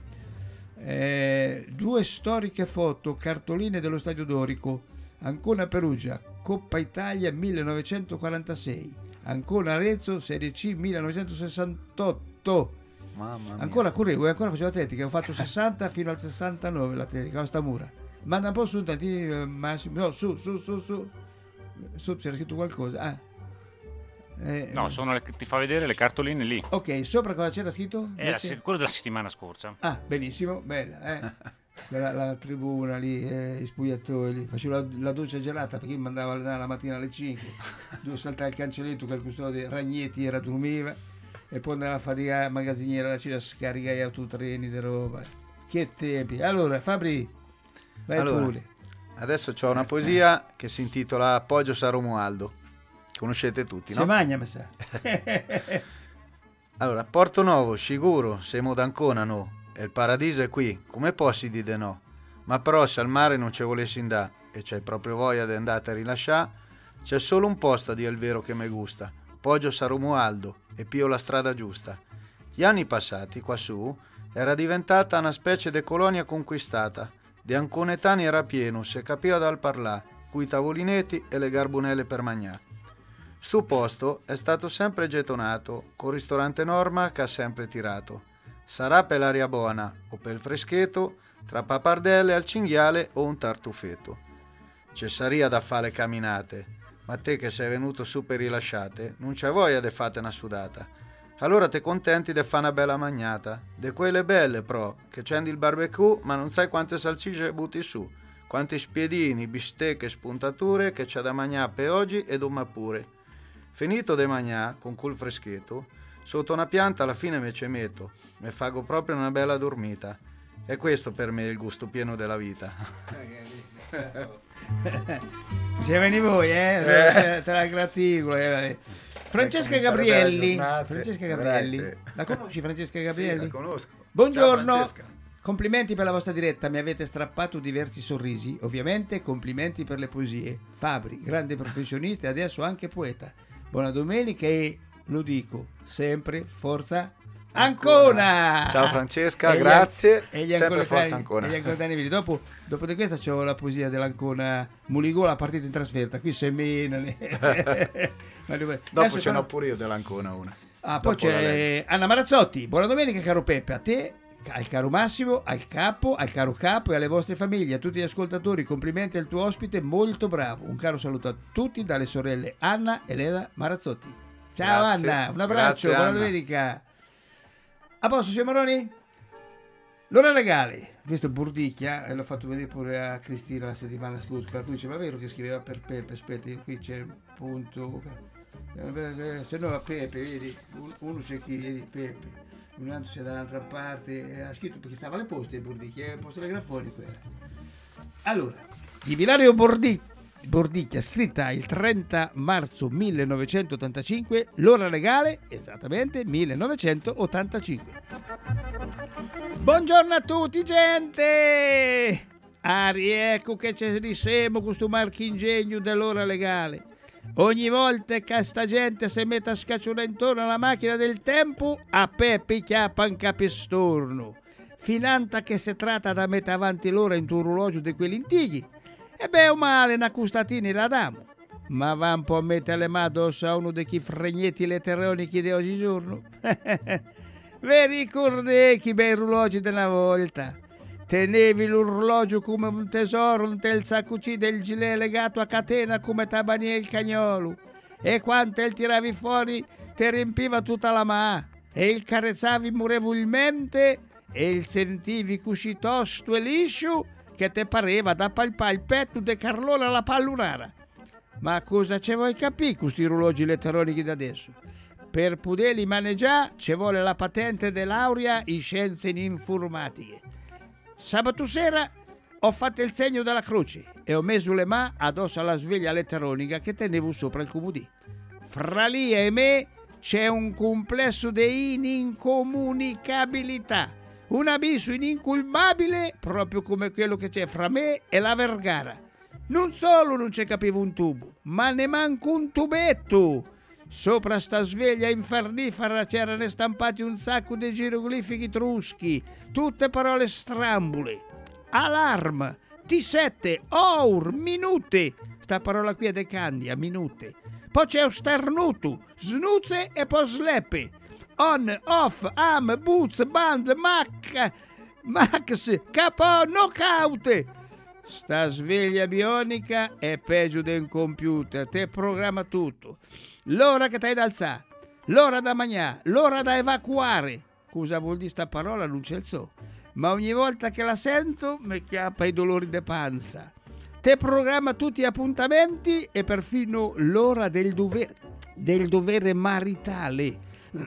2 storiche foto, cartoline dello Stadio Dorico. Ancona Perugia, Coppa Italia 1946, Ancona Arezzo, Serie C 1968. Mamma mia. Ancora correvo e ancora facevo atletica, ho fatto 60 fino al 69 l'atletica, a Stamura. Manda un po' su tanti Massimo, no, su, c'era scritto qualcosa. No, sono ti fa vedere le cartoline lì. Ok, sopra cosa c'era scritto? Quello della settimana scorsa. Ah, benissimo, bella, la tribuna lì, gli spogliatoi lì, facevo la doccia gelata perché mi mandava allenare la mattina alle 5, dovevo saltare il cancelletto che il custode Ragnetti era dormiva e poi andava a fare la magazziniera la cena, scaricare gli autotreni di roba. Che tempi. Allora Fabri, vai pure. Adesso c'ho una poesia che si intitola Poggio San Romualdo, conoscete tutti, no? Se magna, mi sa. Allora, Porto Novo, sicuro, siamo d'Ancona, no? E il paradiso è qui, come possi dire no? Ma però se al mare non ci volessi andare e c'hai proprio voglia di andare a rilasciare, c'è solo un posto a dire il vero che mi gusta, Poggio San Romualdo, e pio la strada giusta. Gli anni passati, quassù, era diventata una specie di colonia conquistata, di anconetani era pieno, se capiva dal parlà, coi tavolinetti e le garbonelle per magnà. Stu posto è stato sempre gettonato, col ristorante Norma che ha sempre tirato. Sarà per l'aria buona o per il freschetto, tra pappardelle al cinghiale o un tartufetto. C'è saria da fare le camminate, ma te che sei venuto su per rilasciate, non c'è voglia de fate una sudata. Allora te contenti de fa una bella magnata, de quelle belle pro, che c'endi il barbecue, ma non sai quante salsicce butti su, quanti spiedini, bistecche, spuntature che c'è da mangiare per oggi e domani pure. Finito de magnà, con quel freschetto, sotto una pianta alla fine me ce metto, me fago proprio una bella dormita. E questo per me è il gusto pieno della vita. Se veni voi, te la graticola. Francesca Gabrielli. La conosci Francesca Gabrielli? Sì, la conosco. Buongiorno. Ciao, Francesca. Complimenti per la vostra diretta, mi avete strappato diversi sorrisi. Ovviamente complimenti per le poesie. Fabri, grande professionista e adesso anche poeta. Buona domenica e lo dico sempre, forza Ancona! Ciao Francesca, grazie. Sempre forza Ancona. Dopo di questa c'ho la poesia dell'Ancona Muligola, partita in trasferta. Qui semenane. Dopo ce n'ho pure io dell'Ancona una. Poi c'è Anna Marazzotti. Buona domenica caro Peppe, a te, al caro Massimo, al caro capo e alle vostre famiglie, a tutti gli ascoltatori. Complimenti al tuo ospite, molto bravo. Un caro saluto a tutti dalle sorelle Anna e Leda Marazzotti. Ciao grazie. Anna, un abbraccio, buona domenica. A posto, signor Maroni? L'ora legale, questo Burdicchia, l'ho fatto vedere pure a Cristina la settimana scorsa, per cui dice, ma vero che scriveva per Peppe, aspetti, qui c'è il punto, se no a Peppe, vedi, uno c'è chi, vedi, Peppe, un altro c'è dall'altra parte, ha scritto perché stava alle poste il Burdicchia, posto telegrafonico era. Allora, di Vilario Bordicchia, Bordicchia, scritta il 30 marzo 1985, l'ora legale, esattamente 1985. Buongiorno a tutti, gente! Ecco che ci risemo questo marchingegno dell'ora legale. Ogni volta che sta gente si mette a scacciare intorno alla macchina del tempo, a Peppe chiappa un capistorno. Finanta che si tratta da mettere avanti l'ora in un orologio di quelli antichi. E beh, o male, una custatina la damo. Ma va un po' a mettere le mani addosso a uno dei chi fregnetti elettronici di oggigiorno. Vi ricordate che bei orologi della volta? Tenevi l'orologio come un tesoro, un tel saccucì del gilet legato a catena come tabania il cagnolo. E quando il tiravi fuori, ti riempiva tutta la mano. E il carezzavi murevolmente e il sentivi così tosto e liscio che te pareva da palpare il petto de Carlone alla pallurara. Ma cosa ci vuoi capire questi orologi elettronici da adesso? Per poterli maneggiare ci vuole la patente de laurea in scienze informatiche. Sabato sera ho fatto il segno della croce e ho messo le mani addosso alla sveglia elettronica che tenevo sopra il comodino. Fra lì e me c'è un complesso di inincomunicabilità, un abisso ininculpabile proprio come quello che c'è fra me e la Vergara. Non solo non ci capivo un tubo, ma ne manco un tubetto. Sopra sta sveglia infernifera c'erano stampati un sacco di geroglifici etruschi, tutte parole strambule. Alarm, T7, Our, minute. Sta parola qui è de Candia, minute. Poi c'è starnuto, snuzze e poi sleppe. On, off, am, boots, band, max, capo, knockout. Sta sveglia bionica è peggio del computer, te programma tutto. L'ora che t'hai da alzare, l'ora da mangiare, l'ora da evacuare. Cosa vuol dire sta parola? Non ce so. Ma ogni volta che la sento mi chiappa i dolori de panza. Te programma tutti gli appuntamenti e perfino l'ora del dovere maritale.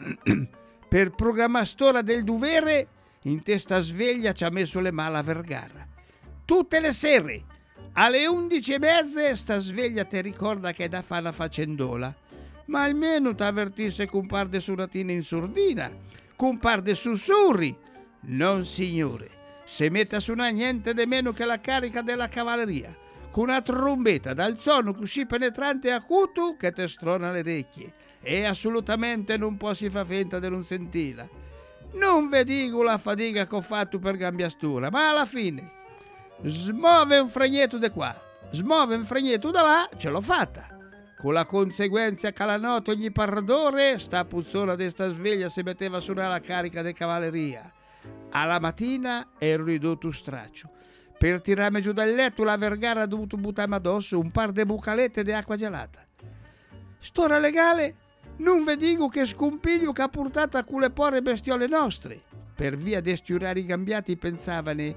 Per programmare st'ora del dovere, in testa sveglia ci ha messo le mani a Vergara. Tutte le sere, alle 11:30, sta sveglia te ricorda che è da fare una faccendola. Ma almeno t'avvertisse con par de suonatine in sordina, con par de sussurri. Non signore, se mette a suonare niente di meno che la carica della cavalleria, con una trombetta dal suono così penetrante e acuto che te strona le orecchie, e assolutamente non può si fa finta di non sentirla. Non ve dico la fatica che ho fatto per cambiastura, ma alla fine smuove un fregnetto di qua, smuove un fregnetto da là, ce l'ho fatta. Con la conseguenza che alla notte ogni pardore sta puzzona di sta sveglia si metteva a suonare la carica di cavalleria. Alla mattina ero ridotto straccio. Per tirarmi giù dal letto la Vergara ha dovuto buttarmi addosso un par di bucalette di acqua gelata. Storia legale, non ve dico che scompiglio che ha portato a quelle porre bestiole nostre. Per via di sti orari cambiati pensavano,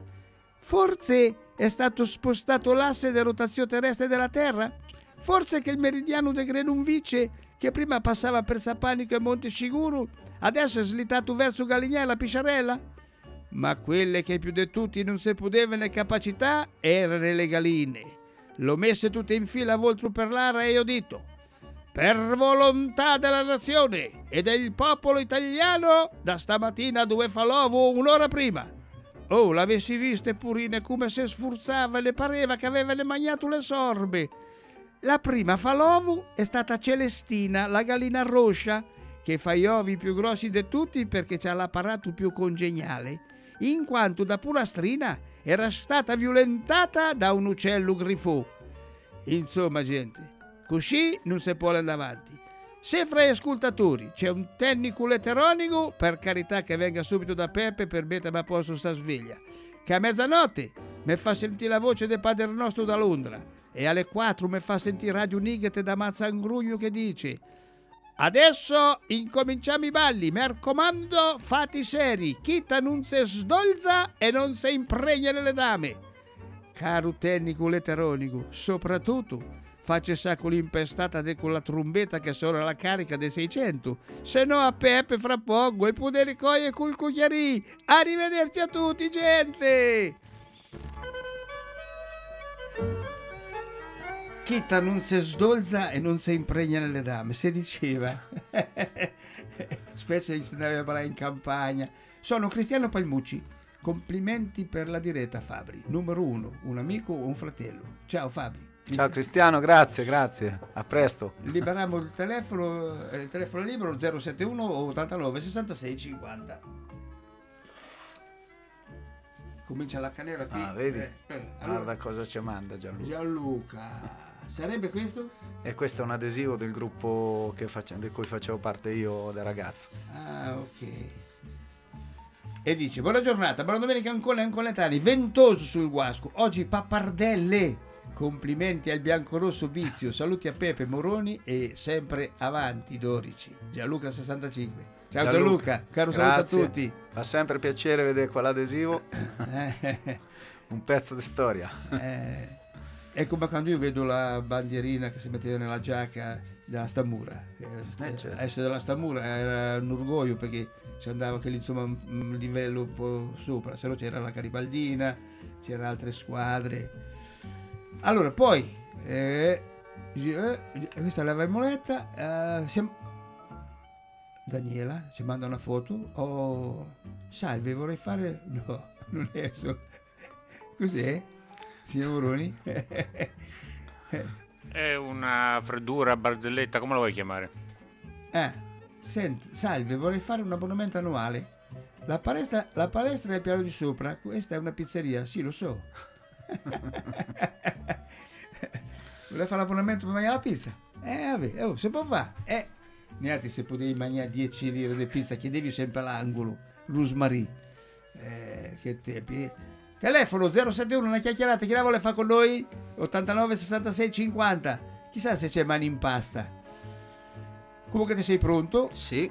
forse è stato spostato l'asse di rotazione terrestre della Terra? Forse che il meridiano de Grenunvice, che prima passava per Sapanico e Montesicuro, adesso è slittato verso Galignà e la Pisciarella? Ma quelle che più di tutti non si potevano capacità erano le galline. L'ho messe tutte in fila a voltro per l'ara e ho detto: per volontà della nazione e del popolo italiano, da stamattina dove fa l'ovo un'ora prima. Oh, l'avessi viste purine come se sforzava, le pareva che avevano mangiato le sorbe. La prima fa l'ovo è stata Celestina, la gallina rossa, che fa gli ovi più grossi di tutti perché c'ha l'apparato più congeniale, in quanto da pulastrina era stata violentata da un uccello grifò. Insomma, gente, così non si può andare avanti. Se fra gli ascoltatori c'è un tecnico elettronico, per carità che venga subito da Peppe per mettermi a posto sta sveglia, che a mezzanotte mi fa sentire la voce del Padre Nostro da Londra e alle 4 mi fa sentire Radio Nighet da Mazzangrugno che dice: adesso incominciamo i balli, mi raccomando fatti seri, chita non si sdolza e non si impregna nelle dame. Caro tecnico elettronico, soprattutto faccia sacco l'impestata con la trombetta che suona la carica dei 600, se no a Peppe fra poco e podere cogliere col cucchiarì. Arrivederci a tutti, gente! Chita non si sdolza e non si impregna nelle dame, si diceva. Specie se ne aveva in campagna. Sono Cristiano Palmucci. Complimenti per la diretta, Fabri. Numero 1, un amico o un fratello. Ciao Fabri. Ciao Cristiano, grazie. A presto. Liberiamo il telefono libero 071 89 66 50. Comincia la canera qui. Vedi? Allora, guarda cosa ci manda Gianluca. Sarebbe questo? E questo è un adesivo del gruppo di cui facevo parte io da ragazzo. Ok. E dice: buona giornata, buona domenica Anconetani, ventoso sul Guasco, oggi pappardelle. Complimenti al biancorosso Bizio, saluti a Pepe Moroni e sempre avanti Dorici. Gianluca 65. Ciao Gianluca, caro saluto a tutti. Fa sempre piacere vedere quell'adesivo. Un pezzo di storia. È come quando io vedo la bandierina che si metteva nella giacca della Stamura. Certo. Essere della Stamura era un orgoglio, perché ci andava che lì, insomma, un livello un po' sopra, se no c'era la Garibaldina, c'erano altre squadre. Allora poi questa l'avremmo letta. Daniela ci manda una foto. Salve, vorrei fare. No, non è so. Cos'è, signor Moroni? È una freddura, barzelletta, come la vuoi chiamare? Senti, salve, vorrei fare un abbonamento annuale. La palestra è al piano di sopra, questa è una pizzeria, sì, lo so. Vorrei fare l'abbonamento per mangiare la pizza. Vabbè, si può fare. Neanche se potevi mangiare 10 lire di pizza, chiedevi sempre all'angolo, Rosemary. Che tempi. Telefono 071, una chiacchierata, chi la vuole fare con noi? 89 66 50. Chissà se c'è mani in pasta. Comunque ti sei pronto? Sì.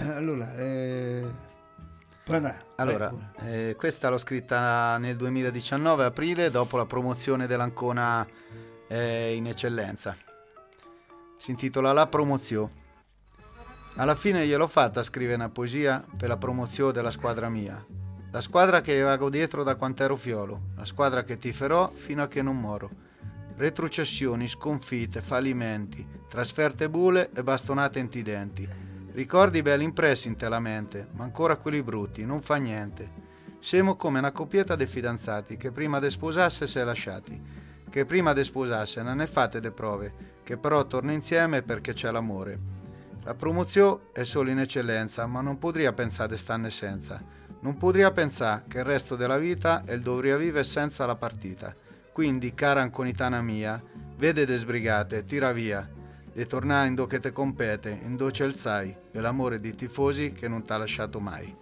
Allora, questa l'ho scritta nel 2019, aprile, dopo la promozione dell'Ancona in eccellenza. Si intitola La promozione. Alla fine gliel'ho fatta scrivere una poesia per la promozione della squadra mia. La squadra che vago dietro da quant'ero fiolo, la squadra che tiferò fino a che non moro. Retrocessioni, sconfitte, fallimenti, trasferte bule e bastonate in denti. Ricordi belli impressi in te la mente, ma ancora quelli brutti, non fa niente. Siamo come una coppietta dei fidanzati che prima de sposasse si è lasciati, che prima de sposasse non ne fate de prove, che però torna insieme perché c'è l'amore. La promozione è solo in eccellenza, ma non podria pensare de stanne senza. Non podria pensare che il resto della vita el dovria vivere senza la partita. Quindi, cara anconitana mia, vede de sbrigate, tira via, de tornare in do che te compete, in do c'è il sai, e l'amore di tifosi che non t'ha lasciato mai.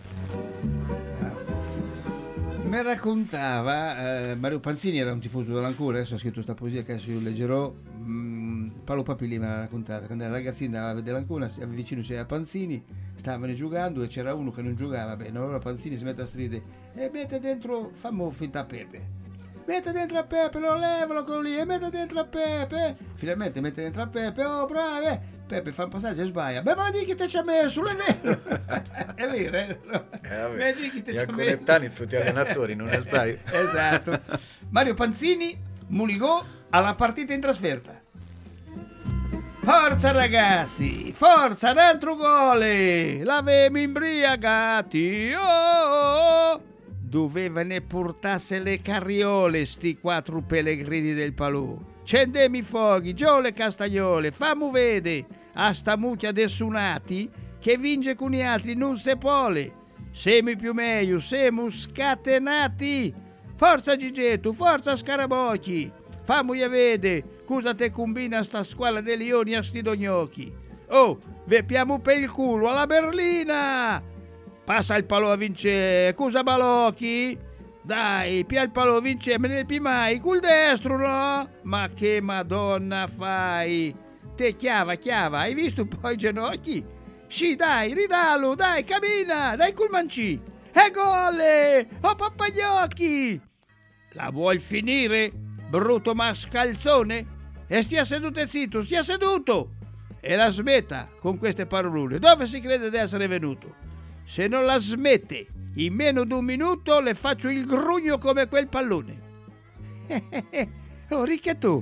Mi raccontava Mario Panzini, era un tifoso dell'Ancona, adesso ha scritto questa poesia che adesso io leggerò. Paolo Papilli me l'ha raccontata, quando era ragazzino andava a vedere l'Ancona, vicino c'era Panzini, stavano giocando e c'era uno che non giocava bene, allora Panzini si mette a stridere e mette dentro, fammo finta a Pepe, mette dentro a Pepe, lo levalo con lì e mette dentro a Pepe, finalmente mette dentro a Pepe, oh bravo, Pepe fa un passaggio e sbaglia, beh ma vedi chi te ci ha messo, non è vero? È vero, vedi chi te ci ha messo, gli anconettani tutti allenatori, non ne sai. Esatto. Mario Panzini, Muligò alla partita in trasferta. Forza ragazzi, forza, un altro gol, l'avemo imbriagati, oh! Doveva ne portasse le carriole sti 4 pellegrini del Palò. Accendemi i fuochi, giù le castagnole, fammu vede a sta mucchia de sunati che vince con gli altri non se pole. Semi più meglio, semu scatenati. Forza Gigetto, forza Scarabocchi, fammu vede cosa te combina sta squadra dei leoni a sti dognocchi. Oh, veppiamo per il culo alla berlina. Passa il Palò a vincere, cosa balocchi? Dai, pia il Palò, vince, me ne mai, col destro, no? Ma che madonna fai? Te chiava, hai visto poi i ginocchi? Sì, dai, ridallo, dai, cammina, dai col mancì. E gol! Oh, pappagliocchi! La vuoi finire, brutto mascalzone? E stia seduto e zitto, stia seduto! E la smetta con queste parolone. Dove si crede di essere venuto? Se non la smette in meno di un minuto le faccio il grugno come quel pallone. Oh, ricca tu,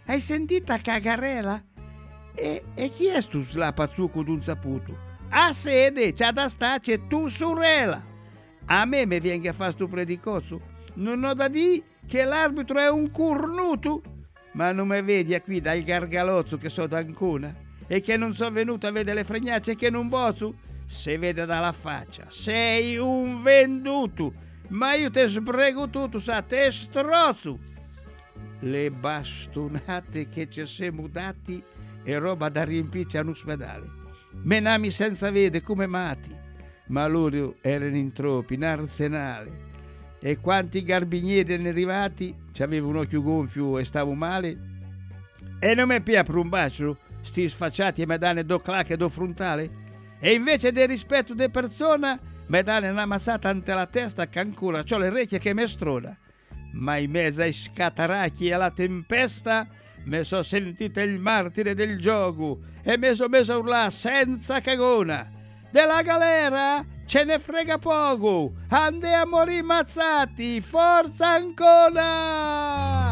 hai sentito cagarela? E chi è stu slapazzucco d'un saputo? A sede, c'ha da sta, c'è tu sorella. A me mi viene a fare sto predicozzo? Non ho da dire che l'arbitro è un cornuto? Ma non mi vedi qui dal gargalozzo che so d'Ancona e che non sono venuto a vedere le fregnacce che non bozzo? Se vede dalla faccia, sei un venduto, ma io te sbrego tutto, sa, te strozzo. Le bastonate che ci siamo dati è roba da riempirci all'ospedale. Menami senza vede come mati, ma loro erano in troppi, in arsenale. E quanti garbinieri erano arrivati, c'avevo un occhio gonfio e stavo male. E non mi pia per un bacio, sti sfacciati e mi danno do clac e do frontale. E invece del rispetto di persona, mi danno una mazzata ante la testa che ancora c'ho le orecchie che mi strona. Ma in mezzo ai scataracchi e alla tempesta, mi so sentito il martire del gioco e mi so messo a urlare senza cagona. Della galera ce ne frega poco, andiamo rimazzati, forza Ancona!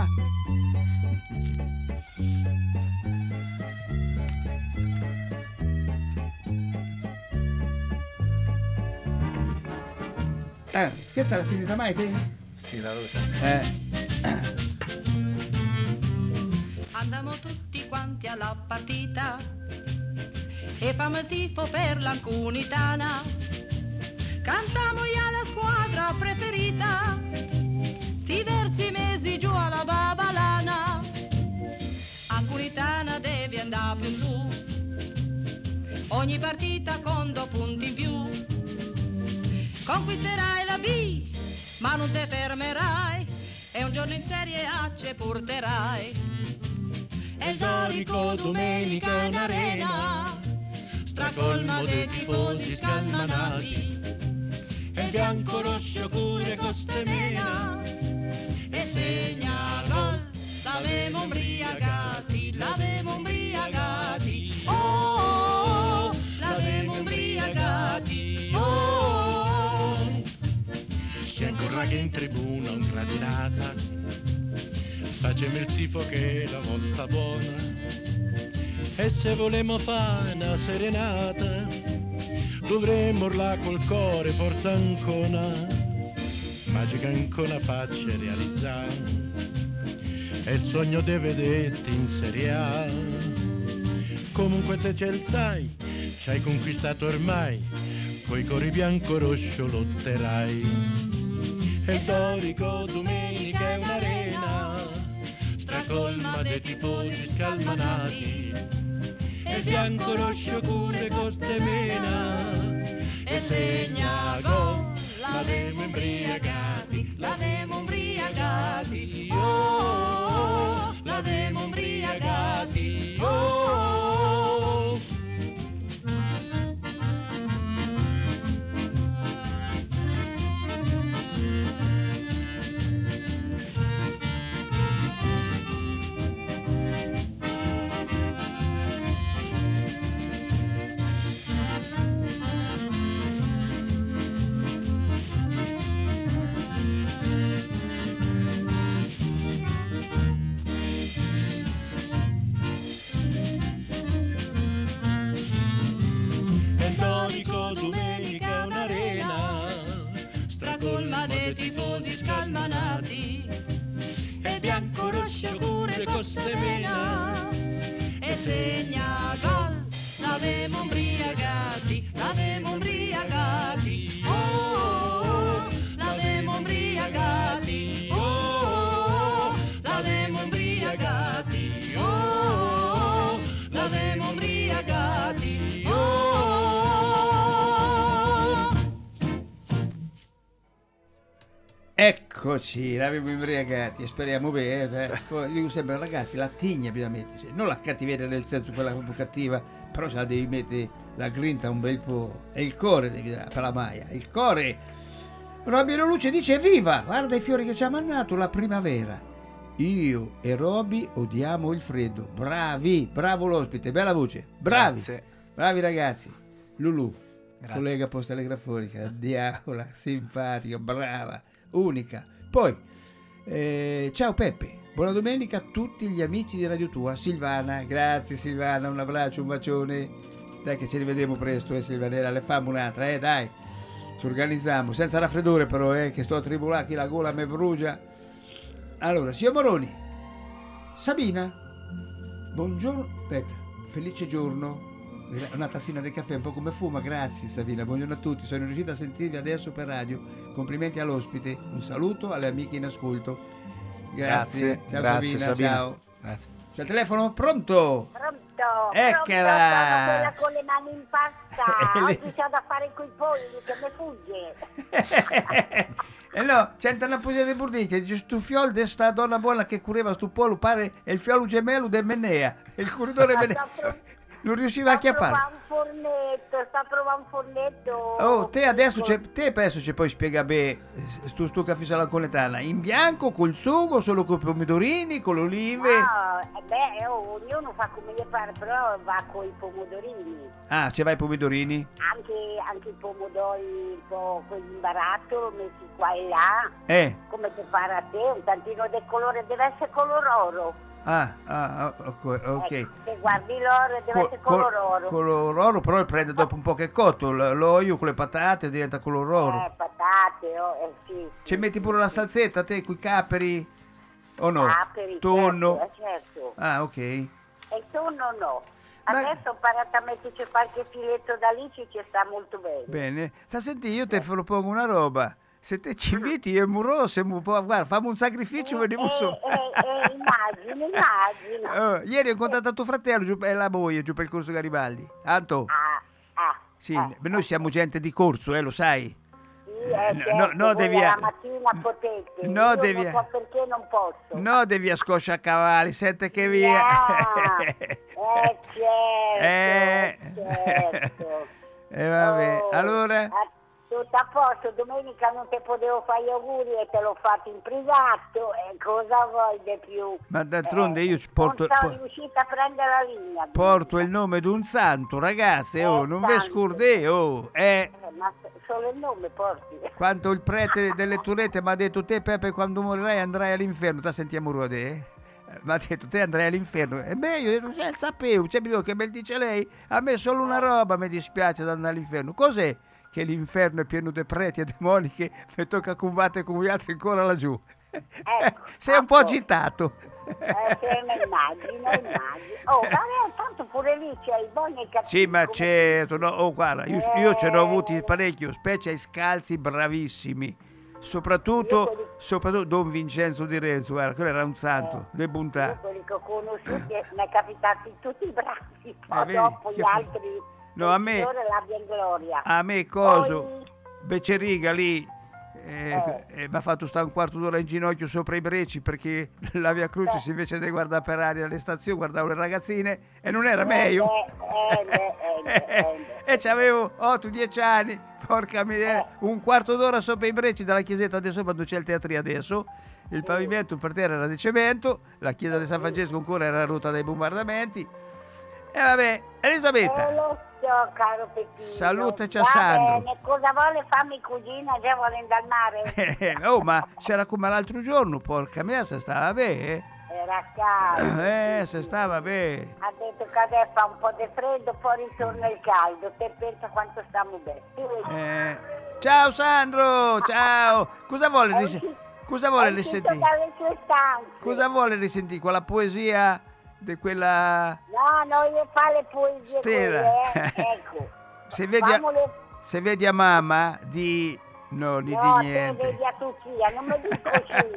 Questa l'ha sentita mai te? Sì, la devo sentire. Andiamo tutti quanti alla partita e famo il tifo per l'Ancunitana. Cantiamo alla squadra preferita, sti versi mesi giù alla Babalana. Ancunitana devi andare più su, ogni partita con 2 punti in più. Conquisterai la B, ma non te fermerai, e un giorno in Serie A ci porterai. E il Dorico domenica è un'arena stracolma dei tifosi scalmanati, e il bianco rosso cure coste mena e segna gol. L'avemo umbriagati, l'avemo umbriagati, oh, l'avemo umbriagati, oh. C'è ancora che in tribuna un gradinata, facciamo il tifo che è la volta buona. E se volemo fare una serenata, dovremmo urlare col cuore forza Ancona. Magica Ancona faccia realizzare, e il sogno di vederti in Serie A. Comunque te ce sai, ci hai conquistato ormai, coi cori bianco-rosso lotterai. E il Dorico domenica è un'arena stracolma dei tifosi scalmanati, e il bianco rosso cure coste mena e segna gol. L'avemo umbriagati, l'avemo umbriagati, oh, l'avemo umbriagati, oh. Domenica è un'arena stracolma dei tifosi scalmanati, e bianco rosso cure coste mena e segna gol. L'avemo umbriagati, l'avemo umbriagati, oh, l'avemo umbriagati, oh, l'avemo umbriagati, oh, l'avemo umbriagati, oh. Eccoci, l'abbiamo imbriagati, speriamo bene. Dico sempre, ragazzi, la tigna bisogna metterci, non la cattiveria nel senso quella proprio cattiva, però se la devi mettere la grinta un bel po', e il cuore devi dare per la maia, il cuore. Robby Luce dice viva, guarda i fiori che ci ha mandato, la primavera. Io e Robby odiamo il freddo, bravi, bravo l'ospite, bella voce, bravi. Grazie. Bravi ragazzi. Lulu, Grazie. collega posta telegrafonica, diavola, simpatica, brava, unica. Poi, ciao Peppe, Buona domenica a tutti gli amici di Radio Tua. Silvana, grazie Silvana, un abbraccio, un bacione. Dai che ci rivediamo presto, Silvanella, le famo un'altra, dai. Ci organizziamo, senza raffreddore però, che sto a tribulare, che la gola mi brucia. Allora, signor Moroni, Sabina, buongiorno, aspetta, felice giorno. Una tazzina di caffè, un po' come fuma, grazie Sabina, buongiorno a tutti, sono riuscito a sentirvi adesso per radio, complimenti all'ospite, un saluto alle amiche in ascolto. Grazie, ciao grazie, Sabina. Ciao. Grazie. C'è il telefono? Pronto? Pronto? Eccola! Sono quella con le mani in pasta. Oggi c'ho da fare coi polli che mi fugge. No, c'è una poesia di Burdicchia, dice stu fiol de sta donna buona che cureva stu pollo, pare il fiolo gemello del Menea, il corridore Menea. Non riusciva a chiappare. Sta provando un fornetto. Oh, te adesso ci puoi spiegare bene stu caffè alla conetana, in bianco, col sugo, solo con i pomodorini, con le olive? No, ognuno fa come gli pare, però va con i pomodorini. Ah, ci vai i pomodorini? Anche i pomodori un po' quelli in barattolo, messi qua e là. Come ti pare a te, un tantino del colore, deve essere color oro. Ok. Se guardi l'oro deve essere color oro. Color oro, però prende dopo un po' che è cotto, l'olio con le patate diventa color oro. Patate, sì. Ci metti pure la salsetta te, coi caperi? O no? Caperi, tonno? certo. Ah, ok. E il tonno no. Adesso ho imparato a metterci qualche filetto d'alici che sta molto bene. Bene. Senti, io te propongo una roba. Se te ci inviti io guarda, fammi un sacrificio, vediamo su. Immagino. Ieri ho incontrato tuo fratello giù per la moglie, giù per il corso Garibaldi. Anto? Sì, noi siamo gente di corso, lo sai. No, devi la mattina potete. No, devi. Non so perché non posso. No, devi a scosciacavalli, sente che via. Certo. Vabbè, allora tutto a posto, domenica non te potevo fare gli auguri e te l'ho fatto in privato, e cosa vuoi di più? Ma d'altronde io porto... Non sono riuscita a prendere la linea. Porto il nome di un santo, ragazze, non vi scordate, Ma solo il nome porti. Quanto il prete delle Turette mi ha detto, te Peppe quando morirai andrai all'inferno, ti sentiamo ruode, mi ha detto, te andrai all'inferno. E beh, io ho detto, sapevo, che me dice lei, a me solo una roba mi dispiace di andare all'inferno. Cos'è? Che l'inferno è pieno di preti e demoni che mi tocca combattere con gli altri ancora laggiù. Sei un po' agitato. Immagino. Oh, vabbè, tanto pure lì c'è i buoni e i cattivi. Sì, ma certo, no, guarda, io ce ne ho avuti parecchio, specie ai scalzi bravissimi. Soprattutto Don Vincenzo di Renzo, guarda, quello era un santo, le bontà. Io quelli che ho conosciuti mi è capitati tutti bravi, poi dopo gli altri... No, a me coso, Becceriga lì mi ha fatto stare un quarto d'ora in ginocchio sopra i Breci perché la Via Crucis invece di guardare per aria alle stazioni guardavo le ragazzine e non era meglio. E c'avevo 8-10 anni, porca miseria, un quarto d'ora sopra i Breci dalla chiesetta adesso quando c'è il teatri adesso. Il pavimento per terra era di cemento, la chiesa di San Francesco ancora era rotta dai bombardamenti. E vabbè, Elisabetta. Lo so, caro Peppino. Salutaci a Sandro. Bene, cosa vuole farmi cugina? Già vuole andare al mare? Ma c'era come l'altro giorno, porca mia, se stava bene. Era caldo. Se stava bene. Ha detto che adesso fa un po' di freddo, poi ritorna il caldo. Te pensa quanto stiamo bene. Ciao Sandro, ciao. Cosa vuole risentire? Cosa vuole risentire? Cosa vuole risentire? Quella poesia di quella... No, io fa le poesie Stella. Ecco. Se vedi a mamma di... No, di niente. No, vedi a Turchia, non mi dico così.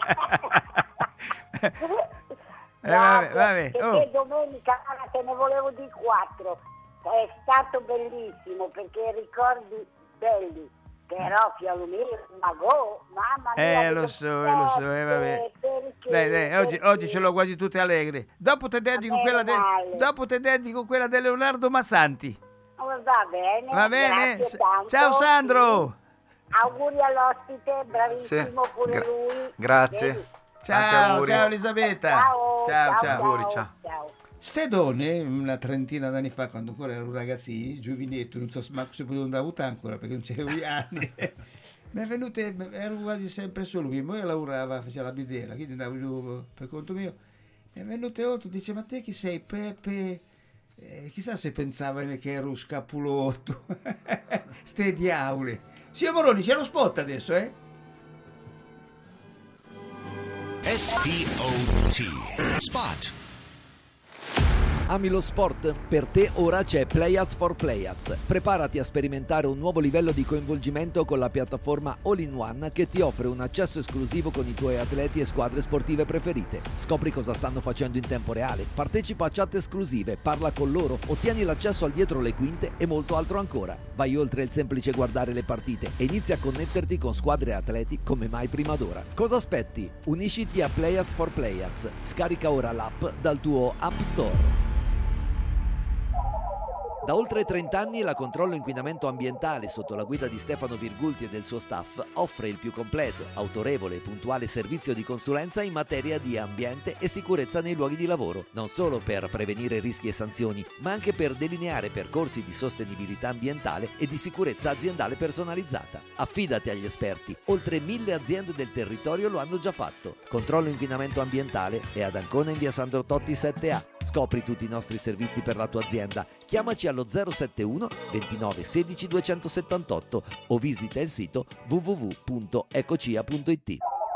Vabbè. Perché domenica te ne volevo di 4. È stato bellissimo perché ricordi belli. Però Fialomiro, mamma mia. Lo so, vabbè. Dai, oggi ce l'ho quasi tutte allegre. Dopo te dedico quella di Leonardo Massanti. Va bene. Va bene? Ciao Sandro. Auguri all'ospite, bravissimo pure lui. Grazie. Ciao Elisabetta. Ciao. Auguri, ciao. Ste donne, una trentina d'anni fa, quando ancora ero ragazzino, giovinetto, non so se poteva andare a votare ancora perché non c'erano gli anni, mi è venuto, ero quasi sempre solo, mio moglie lavorava, faceva la bidella, quindi andavo giù per conto mio. Mi è venuto oltre, dice, ma te chi sei, Peppe? Chissà se pensava che ero scapulotto. Ste diavoli. Signor Moroni, c'è lo spot adesso, eh? SPOT Spot. Ami lo sport? Per te ora c'è Playaz for Playaz. Preparati a sperimentare un nuovo livello di coinvolgimento con la piattaforma All-in-One che ti offre un accesso esclusivo con i tuoi atleti e squadre sportive preferite. Scopri cosa stanno facendo in tempo reale, partecipa a chat esclusive, parla con loro, ottieni l'accesso al dietro le quinte e molto altro ancora. Vai oltre il semplice guardare le partite e inizia a connetterti con squadre e atleti come mai prima d'ora. Cosa aspetti? Unisciti a Playaz for Playaz. Scarica ora l'app dal tuo App Store. Da oltre 30 anni la Controllo Inquinamento Ambientale, sotto la guida di Stefano Virgulti e del suo staff, offre il più completo, autorevole e puntuale servizio di consulenza in materia di ambiente e sicurezza nei luoghi di lavoro, non solo per prevenire rischi e sanzioni, ma anche per delineare percorsi di sostenibilità ambientale e di sicurezza aziendale personalizzata. Affidati agli esperti, oltre 1000 aziende del territorio lo hanno già fatto. Controllo Inquinamento Ambientale è ad Ancona in via Sandro Totti 7A. Scopri tutti i nostri servizi per la tua azienda. Chiamaci allo 071 29 16 278 o visita il sito www.ecocia.it.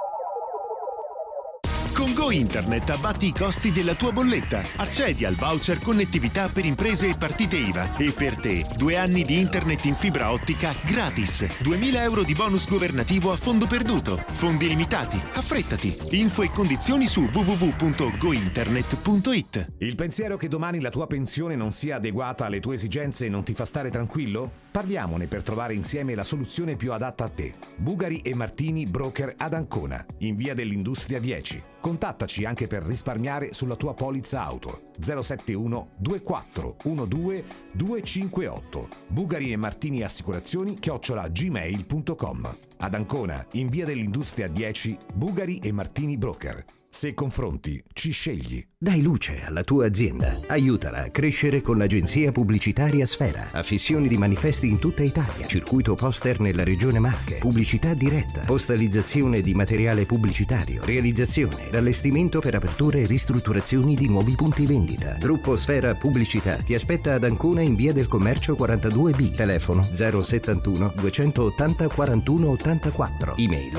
Con Go Internet abbatti i costi della tua bolletta. Accedi al voucher connettività per imprese e partite IVA. E per te, 2 anni di internet in fibra ottica gratis. 2.000 euro di bonus governativo a fondo perduto. Fondi limitati. Affrettati. Info e condizioni su www.gointernet.it. Il pensiero che domani la tua pensione non sia adeguata alle tue esigenze non ti fa stare tranquillo? Parliamone per trovare insieme la soluzione più adatta a te. Bugari e Martini, broker ad Ancona, in via dell'Industria 10. Contattaci anche per risparmiare sulla tua polizza auto. 071 24 12 258. Bugari e Martini Assicurazioni @gmail.com. Ad Ancona, in via dell'Industria 10, Bugari e Martini Broker. Se confronti, ci scegli. Dai luce alla tua azienda. Aiutala a crescere con l'agenzia pubblicitaria Sfera. Affissioni di manifesti in tutta Italia. Circuito poster nella regione Marche. Pubblicità diretta. Postalizzazione di materiale pubblicitario. Realizzazione ed allestimento per aperture e ristrutturazioni di nuovi punti vendita. Gruppo Sfera Pubblicità ti aspetta ad Ancona in via del Commercio 42B. Telefono 071 280 41 84. Email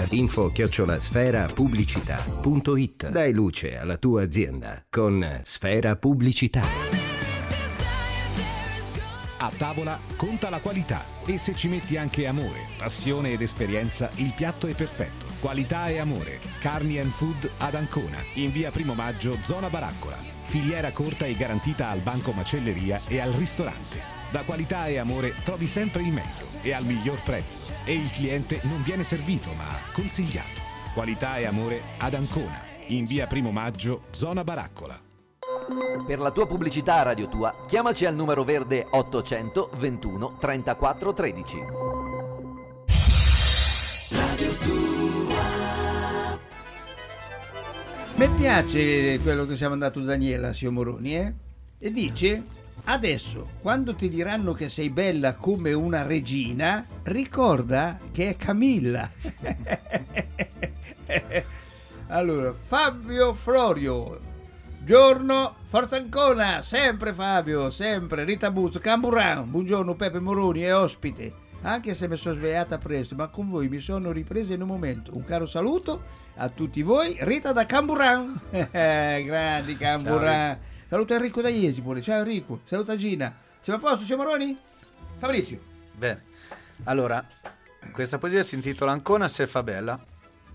info@sferapubblicità.it. Dai luce alla tua azienda con Sfera Pubblicità. A tavola conta la qualità e se ci metti anche amore, passione ed esperienza, il piatto è perfetto. Qualità e amore. Carni and Food ad Ancona, in via Primo Maggio, zona Baraccola. Filiera corta e garantita al banco macelleria e al ristorante. Da qualità e amore trovi sempre il meglio e al miglior prezzo. E il cliente non viene servito ma consigliato. Qualità e amore ad Ancona, in via Primo Maggio, zona Baraccola. Per la tua pubblicità a Radio Tua, chiamaci al numero verde 800 21 34 13. Radio Tua. Mi piace quello che ci ha mandato Daniela, signor Moroni, e dice: adesso, quando ti diranno che sei bella come una regina, ricorda che è Camilla. Allora, Fabio Florio, giorno, Forza Ancona, sempre Fabio, sempre Rita Buzzo, Camburan, buongiorno Peppe Moroni e ospite, anche se mi sono svegliata presto, ma con voi mi sono ripresa in un momento. Un caro saluto a tutti voi, Rita da Camburan. Grandi Camburan. Saluto Enrico da Iesi pure, ciao Enrico, saluta Gina. Siamo a posto, signor Moroni? Fabrizio. Bene, allora, questa poesia si intitola Ancona se fa bella.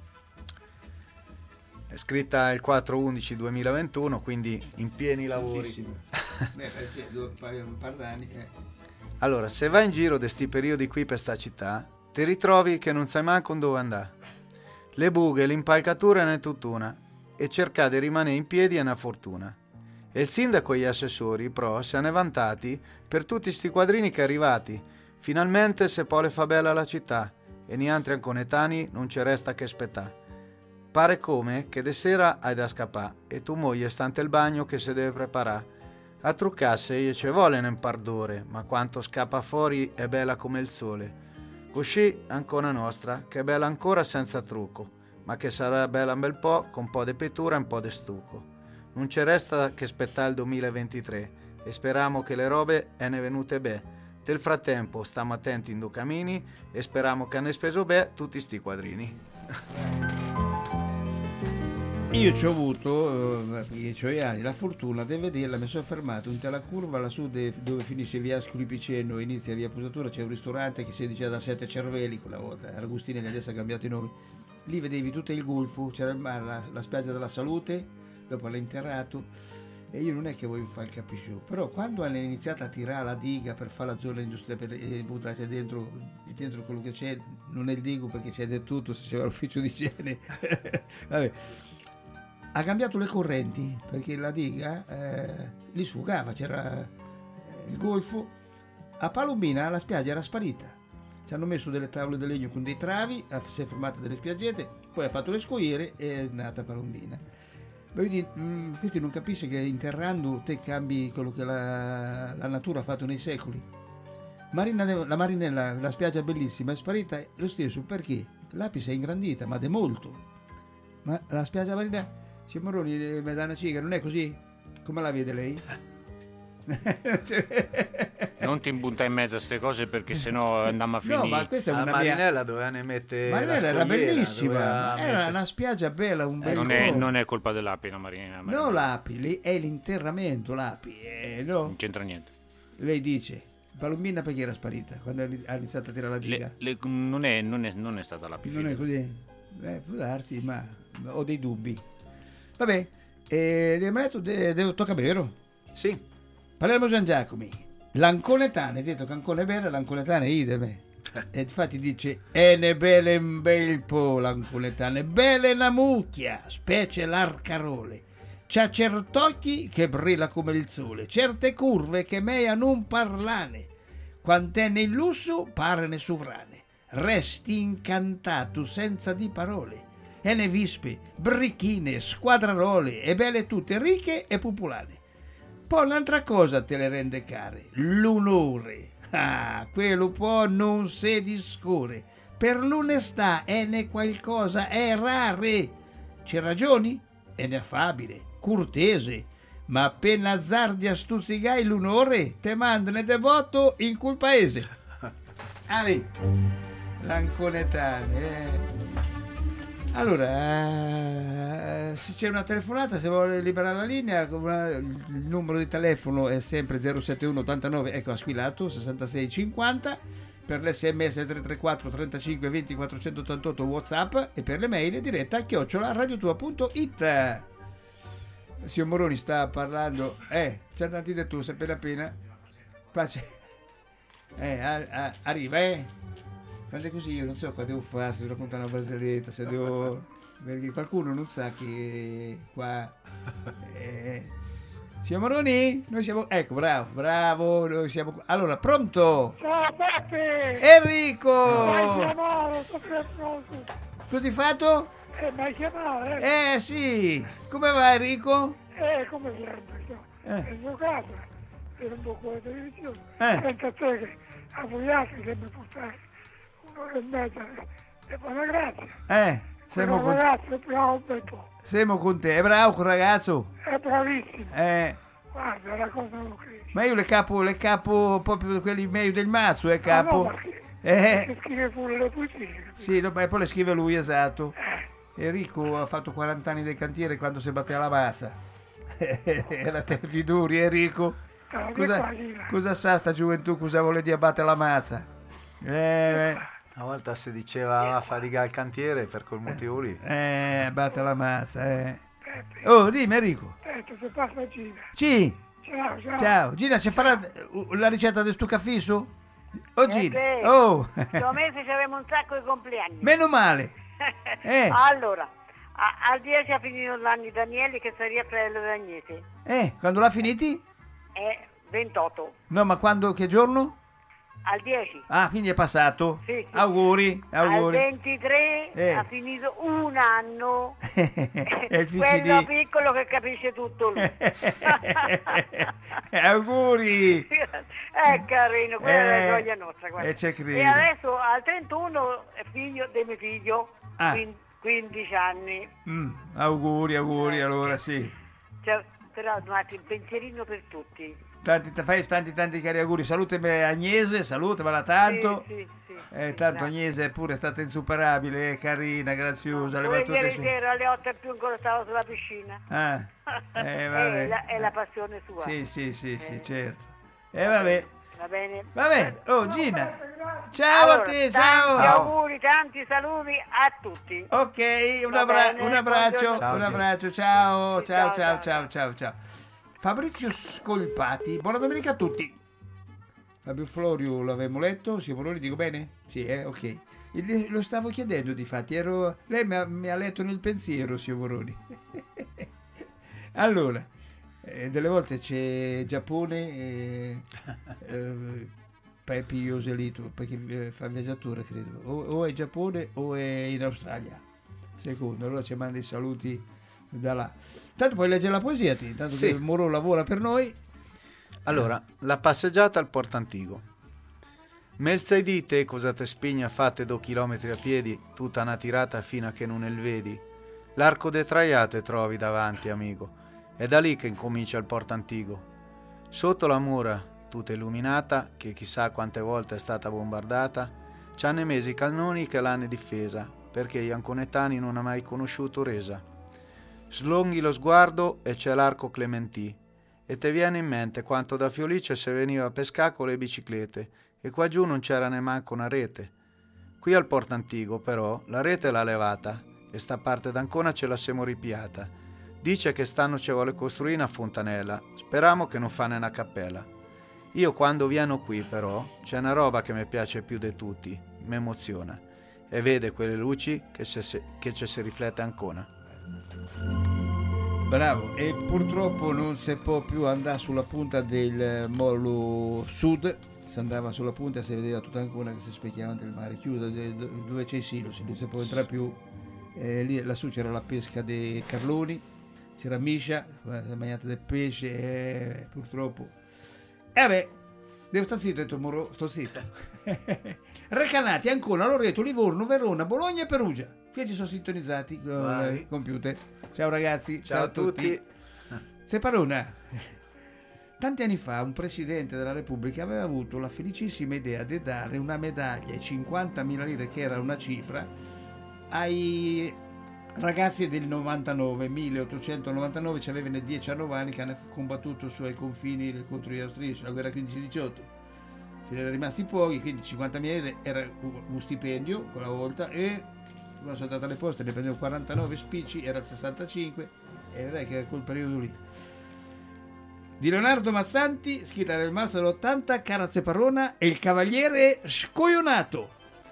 È scritta il 4/11/2021, quindi in pieni lavori. Un par d'anni. Allora, se vai in giro de sti periodi qui per sta città, ti ritrovi che non sai manco dove andare. Le bughe, l'impalcatura ne è tutt'una, e cercare di rimanere in piedi è una fortuna. E il sindaco e gli assessori, pro, se ne vantati per tutti sti quadrini che arrivati. Finalmente se poi le fa bella la città, e niente anconetani non ci resta che aspettare. Pare come che de sera hai da scappare e tu moglie stante il bagno che se deve preparare. A truccasse io ci vuole un par d'ore, ma quanto scappa fuori è bella come il sole. Così ancora nostra, che è bella ancora senza trucco, ma che sarà bella un bel po' con un po' di pittura e un po' di stucco. Non ci resta che aspettare il 2023 e speriamo che le robe ne venute bene. Nel frattempo stiamo attenti in due cammini e speriamo che ne speso bene tutti sti quadrini. Io ci ho avuto, perché ho gli anni, la fortuna di vederla, mi sono fermato in la curva lassù dove finisce via Ascoli Piceno e inizia via Posatura, c'è un ristorante che si diceva da 7 cervelli quella volta, Agustina che adesso ha cambiato i nomi. Lì vedevi tutto il golfo, c'era il mare, la spiaggia della Salute, dopo l'ha interrato. E io non è che voglio fare il capisciò, però quando hanno iniziato a tirare la diga per fare la zona industriale e buttarsi dentro quello che c'è, non è il digo perché c'è di tutto, se c'era l'ufficio di igiene. Vabbè. Ha cambiato le correnti perché la diga li sfugava, c'era il golfo. A Palombina la spiaggia era sparita, ci hanno messo delle tavole di legno con dei travi, si è formata delle spiaggette, poi ha fatto le scogliere e è nata Palombina. Questi non capisce che interrando te cambi quello che la natura ha fatto nei secoli. La Marinella, la spiaggia bellissima, è sparita lo stesso perché l'api si è ingrandita, ma di molto. Ma la spiaggia Marinella, Moroni, mi dà una ciga, non è così? Come la vede lei? Non ti imbutta in mezzo a queste cose perché sennò andiamo a finire. No, ma questa è una Marinella doveva ne mettere. Marinella era bellissima, era una spiaggia bella, un bel non è colpa dell'api la Marinella. No, l'api, lì è l'interramento, l'api, no? Non c'entra niente. Lei dice Palombina perché era sparita quando ha iniziato a tirare la diga? Non è stata l'api. Non è così? Può darsi, ma ho dei dubbi. Vabbè, tocca a me, vero? Sì. Palermo Gian Giacomi, l'anconetana, hai detto che Ancona è bella, l'anconetana è idem. E infatti dice, ne belle un bel po' l'anconetana, è bella una mucchia, specie l'arcarole. C'ha cert'occhi che brilla come il sole, certe curve che meia non parlane, quant'è nel lusso parene sovrane, resti incantato senza di parole. E ne vispe, bricchine, squadrarole, e belle tutte ricche e popolari. Poi un'altra cosa te le rende care, l'onore. Quello può non si discorre. Per l'onestà è ne qualcosa, è rare. C'è ragioni? È ne affabile, cortese. Ma appena azzardi a stuzzigai l'onore, te mandano devoto in quel paese. L'anconetane, Allora, se c'è una telefonata, se vuole liberare la linea, il numero di telefono è sempre 071 89, ecco, ha squillato, 66 50, per l'SMS 334 35 20 488 WhatsApp e per le mail diretta @radiotua.it. Signor Moroni sta parlando, c'è andati da tu, sei appena pace. Arriva, quando è così io non so cosa devo fare, se devo raccontare una barzelletta, se devo... perché qualcuno non sa che qua... Signor Moroni, noi siamo... Ecco, bravo, noi siamo... Allora, pronto? Ciao Peppe! Enrico! Mi hai chiamato, Così fatto? Mi hai chiamato, sì! Come va Enrico? Come sempre, nel mio caso, per un po' con la televisione, pensa a te che a Vogliati che mi portare un'ora e mezza e buona grazia. Siamo con ragazzo è bravo un bel po'. Siamo con te, è bravo quel ragazzo? È bravissimo. Guarda, è una cosa non credo. Ma io le capo proprio quelli meglio del mazzo, capo. No, perché scrive pure le poesie. Sì, no, poi le scrive lui, esatto. Enrico ha fatto 40 anni del cantiere quando si batteva la mazza. Era te fiduri, Enrico. Cosa sa sta gioventù, cosa vuole dire battere la mazza? Una volta si diceva fatica al cantiere per quel motivo lì. Batte la mazza, Oh, dimmi Enrico. Aspetta, se passa Gina. Sì. Ciao. Gina, ci farà la ricetta del stucafisso? Oh Gina. Questo mese c'avevamo un sacco di compleanni. Meno male. Allora, al 10 ha finito l'anno di Daniele che sarebbe fratello d'Agnese. Quando l'ha finiti? 28. No, ma quando, che giorno? Al 10. Ah, quindi è passato? Sì. Auguri. Al 23 ha finito un anno. Quello piccolo che capisce tutto lui. Auguri. È carino, quella è la gioia nostra. E adesso al 31 è figlio di mio figlio, 15 anni. Auguri, allora sì. Però un pensierino per tutti. Fai tanti cari auguri. Salutami Agnese, salutamela tanto. Sì. Tanto Agnese pure è stata insuperabile, carina, graziosa. Le ieri sera alle 8:00 ancora stavo sulla piscina. Vabbè. È la passione sua. Sì, certo. Vabbè. Va bene. Oh Gina. Ciao a te, ciao. Tanti auguri, tanti saluti a tutti. Ok, un abbraccio. Ciao. Fabrizio Scolpati, buona domenica a tutti. Fabio Florio l'avevamo letto, Simoloni, dico bene? Sì, ok. Lo stavo chiedendo, difatti, lei mi ha letto nel pensiero, Simoloni. Allora, delle volte c'è Giappone, Pepi Joselito, perché fa il viaggiatore, credo. O è Giappone o è in Australia. Secondo, allora ci manda i saluti da là. Tanto puoi leggere la poesia, tanto che Moro lavora per noi. Allora, la passeggiata al Portantigo. Melzai dite cosa te spigna fatte 2 chilometri a piedi, tutta una tirata fino a che non il vedi. L'arco de Traiate trovi davanti, amico. È da lì che incomincia il Portantigo. Sotto la mura, tutta illuminata, che chissà quante volte è stata bombardata, c'hanno mesi i cannoni che l'hanno difesa, perché gli anconetani non ha mai conosciuto resa. Slonghi lo sguardo e c'è l'arco Clementì, e te viene in mente quanto da Fiolice se veniva a pescare con le biciclette, e qua giù non c'era neanche una rete. Qui al Portantigo, però, la rete l'ha levata, e sta parte d'Ancona ce la siamo ripiata. Dice che stanno ci vuole costruire una fontanella, speriamo che non fanno una cappella. Io quando vieno qui, però, c'è una roba che mi piace più di tutti, mi emoziona, e vede quelle luci che ci si riflette Ancona. Bravo, e purtroppo non si può più andare sulla punta del molo sud, si andava sulla punta e si vedeva tutta Ancona che si specchiava nel mare, chiusa dove c'è i silos, non si può entrare più, lì lassù c'era la pesca dei Carloni, c'era Miscia, la mangiata del pesce, purtroppo. Vabbè, devo stare zitto, ho detto Moro, sto zitto. Recanati, Ancona, Loreto, Livorno, Verona, Bologna e Perugia. Qui ci sono sintonizzati con il computer. Ciao ragazzi, ciao a tutti. Separona. Tanti anni fa un presidente della Repubblica aveva avuto la felicissima idea di dare una medaglia, 50.000 lire, che era una cifra, ai ragazzi del 1899, ci avevano 19 anni, che hanno combattuto sui confini contro gli austriaci, la guerra 15-18. Ce ne erano rimasti pochi, quindi 50.000 lire era uno stipendio quella volta, e quando sono andato alle poste ne prendevo 49 spicci, era il 65, e vedrai che era quel periodo lì. Di Leonardo Mazzanti, scritta nel marzo dell'80, Carazze Parrona e il cavaliere scoionato.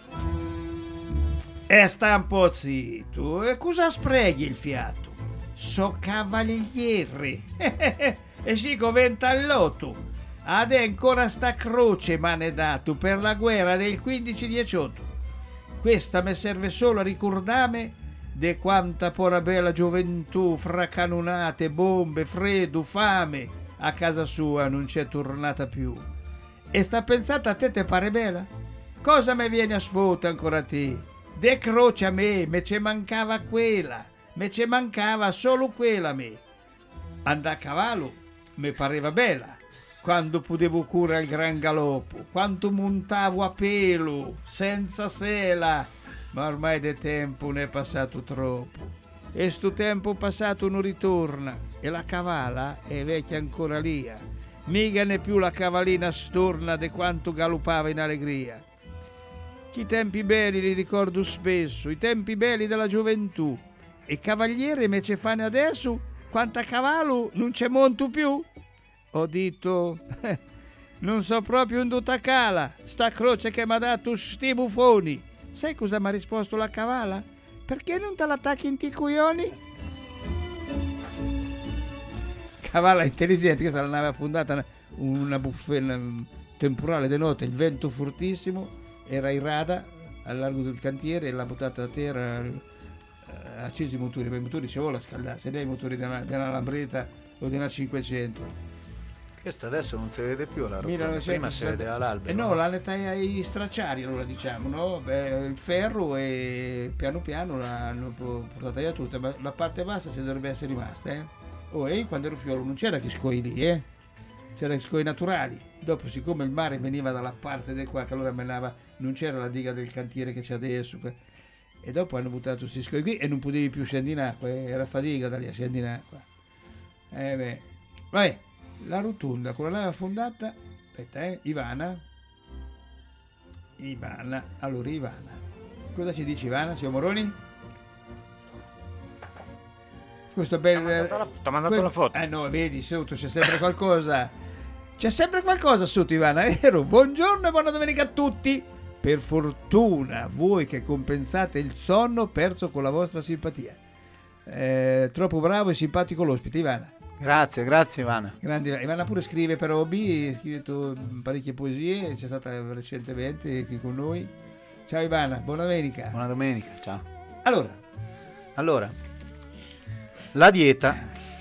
E sta un po' zitto, e cosa spreghi il fiato? So cavaliere, e si goventa all'otto, ad ancora sta croce m'hanno dato per la guerra del 15-18. Questa mi serve solo a ricordarmi de quanta pora bella gioventù, fra cannonate, bombe, freddo, fame, a casa sua non c'è tornata più. E sta pensata a te pare bella? Cosa me viene a sfota ancora a te? De croce a me ce mancava quella, me ce mancava solo quella a me. Andà a cavallo me pareva bella, quando potevo curare il gran galoppo, quanto montavo a pelo, senza sela, ma ormai del tempo ne è passato troppo. E sto tempo passato non ritorna, e la cavala è vecchia ancora lì. Mica ne più la cavalina storna de quanto galoppava in allegria. Che tempi belli li ricordo spesso, i tempi belli della gioventù. E cavaliere me ce fanno adesso, quanta cavallo non c'è monto più? Ho detto, non so proprio un cala, sta croce che mi ha dato sti buffoni. Sai cosa mi ha risposto la cavala? Perché non te l'attacchi in ti coglioni? Cavala intelligente, questa l'aveva fondata una buffetta, temporale di notte, il vento fortissimo, era in rada al largo del cantiere e l'ha buttata a terra, accesi i motori, ma i motori ci vuole a scaldarsi, non i motori della Lambretta o della 500. Questa adesso non si vede più la rotonda, prima si vede all'albero. No, l'hanno ai stracciari, allora diciamo, no? Il ferro e piano piano l'hanno portata via tutta, ma la parte bassa si dovrebbe essere rimasta, e quando ero fiolo non c'era che scoi lì, c'era scoi naturali. Dopo, siccome il mare veniva dalla parte di qua, che allora menava, non c'era la diga del cantiere che c'è adesso, e dopo hanno buttato questi scoi qui e non potevi più scendere in acqua, era fatica da lì a scendere in acqua. Vabbè, la rotonda con la lava fondata, aspetta, Ivana, allora Ivana, cosa ci dice Ivana, signor Moroni? Questo bel... T'ha mandato la foto. No, vedi, sotto c'è sempre qualcosa. C'è sempre qualcosa sotto, Ivana, è vero? Buongiorno e buona domenica a tutti. Per fortuna, voi che compensate il sonno perso con la vostra simpatia. Troppo bravo e simpatico l'ospite, Ivana. Grazie Ivana. Grande Ivana pure scrive per hobby, ha scritto parecchie poesie, c'è stata recentemente qui con noi. Ciao Ivana, buona domenica. Buona domenica, ciao. Allora, la dieta.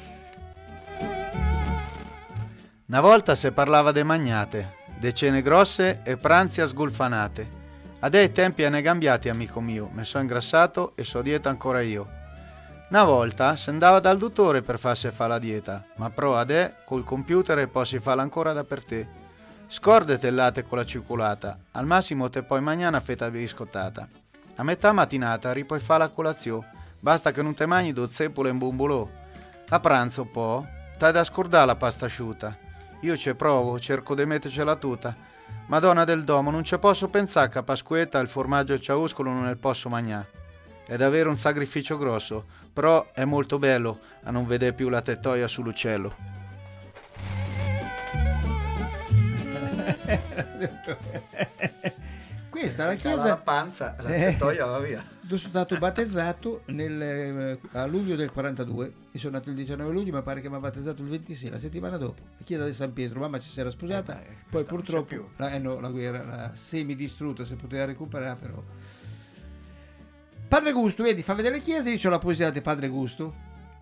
Una volta si parlava de magnate, de cene grosse e pranzi a sgulfanate. Adè i tempi hanno cambiati, amico mio, mi sono ingrassato e so dieta ancora io. Una volta si andava dal dottore per farsi fa la dieta, ma pro adè col computer e poi si fa ancora da per te. Scordete il latte con la cioccolata, al massimo te puoi mangiare una fetta biscottata. A metà mattinata ripuoi fa la colazione, basta che non te mangi do zeppole in bumbulò. A pranzo poi t'hai da scordare la pasta asciutta. Io ci provo, cerco di mettercela tutta. Madonna del domo, non ci posso pensare che a Pasquetta il formaggio e il ciauscolo non ne posso mangiare. È davvero un sacrificio grosso, però è molto bello a non vedere più la tettoia sull'uccello. Questa è la chiesa. La panza, la tettoia va via. Sono stato battezzato a luglio del 42 e sono nato il 19 luglio, ma pare che mi ha battezzato il 26, la settimana dopo. La chiesa di San Pietro, mamma ci si era sposata, poi purtroppo la guerra l'ha semidistrutta, si poteva recuperare, però. Padre Gusto, vedi, fa vedere le chiese, io ho la poesia di Padre Gusto.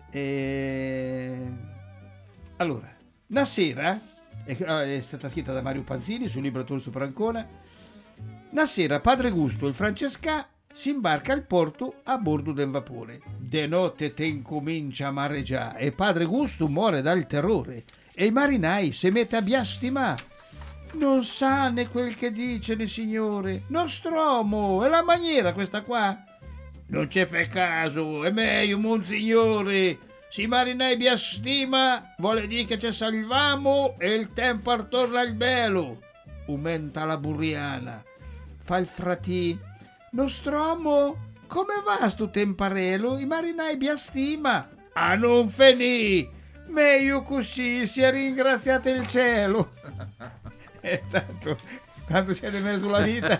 Allora, una sera, è stata scritta da Mario Panzini sul libro Torso per Ancona. Una sera Padre Gusto, il francescà, si imbarca al porto a bordo del vapore. De notte te incomincia a mareggiare e Padre Gusto muore dal terrore e i marinai si mette a biastimare. Non sa né quel che dice né signore, Nostromo, è la maniera questa qua? Non c'è fe caso, è meglio, monsignore. Si marinai biastima, vuole dire che ci salviamo e il tempo attorno al belo. Aumenta la burriana, fa il fratì. Nostromo, come va sto temparello? I marinai biastima. A non finì, meglio così, sia ringraziate il cielo. E tanto, quando c'è di mezzo la vita.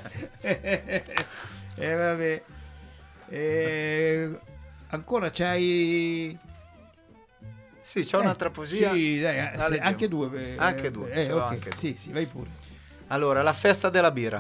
Vabbè. Ancora c'hai? Sì, c'ho un'altra poesia. Sì, dai, anche due. Anche due, ce l'ho okay. anche due. Sì, vai pure. Allora, la festa della birra.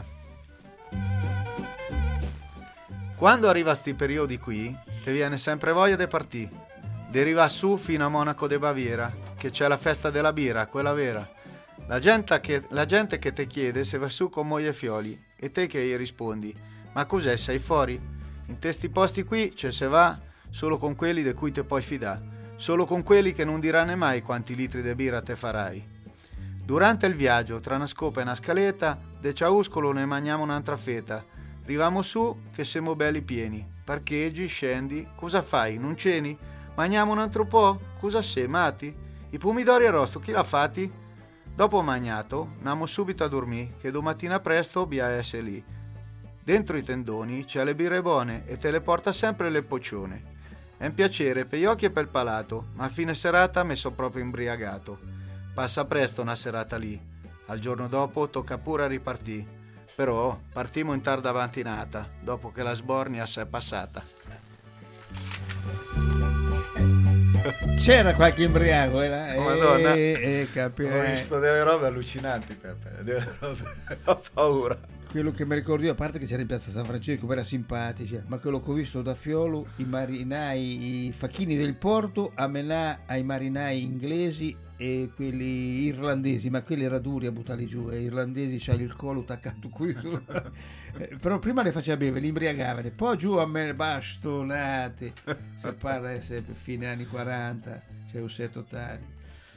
Quando arriva sti periodi qui, ti viene sempre voglia di partì. Deriva su fino a Monaco de Baviera, che c'è la festa della birra, quella vera. La gente che te chiede se va su con moglie e fioli, e te che gli rispondi, ma cos'è, sei fuori? In questi posti qui ci se va solo con quelli di cui te puoi fidare, solo con quelli che non diranno mai quanti litri di birra te farai. Durante il viaggio, tra una scopa e una scaletta, de ciauscolo ne mangiamo un'altra fetta. Arriviamo su che siamo belli pieni. Parcheggi, scendi, cosa fai? Non ceni? Mangiamo un altro po'? Cosa sei, mati? I pomidori arrosto, chi l'ha fatti? Dopo mangiato, andiamo subito a dormire, che domattina presto bia essere lì. Dentro i tendoni c'è le birre buone e te le porta sempre le poccione. È un piacere per gli occhi e per il palato, ma a fine serata mi sono proprio imbriagato. Passa presto una serata lì. Al giorno dopo tocca pure a ripartì. Però partimo in tarda mattinata, dopo che la sbornia si è passata. C'era qualche imbriaco, Madonna, capirai. ho visto delle robe allucinanti, Peppe, delle robe, ho paura. Quello che mi ricordo io, a parte che c'era in piazza San Francesco, era simpatico, ma quello che ho visto da Fiolo, i marinai, i facchini del porto, a menà ai marinai inglesi e quelli irlandesi, ma quelli era duri a buttarli giù, e irlandesi c'ha il collo attaccato qui però prima le faceva bere, li imbriagavano, poi giù a me bastonate, si parla sempre fine anni 40, c'è un set totali.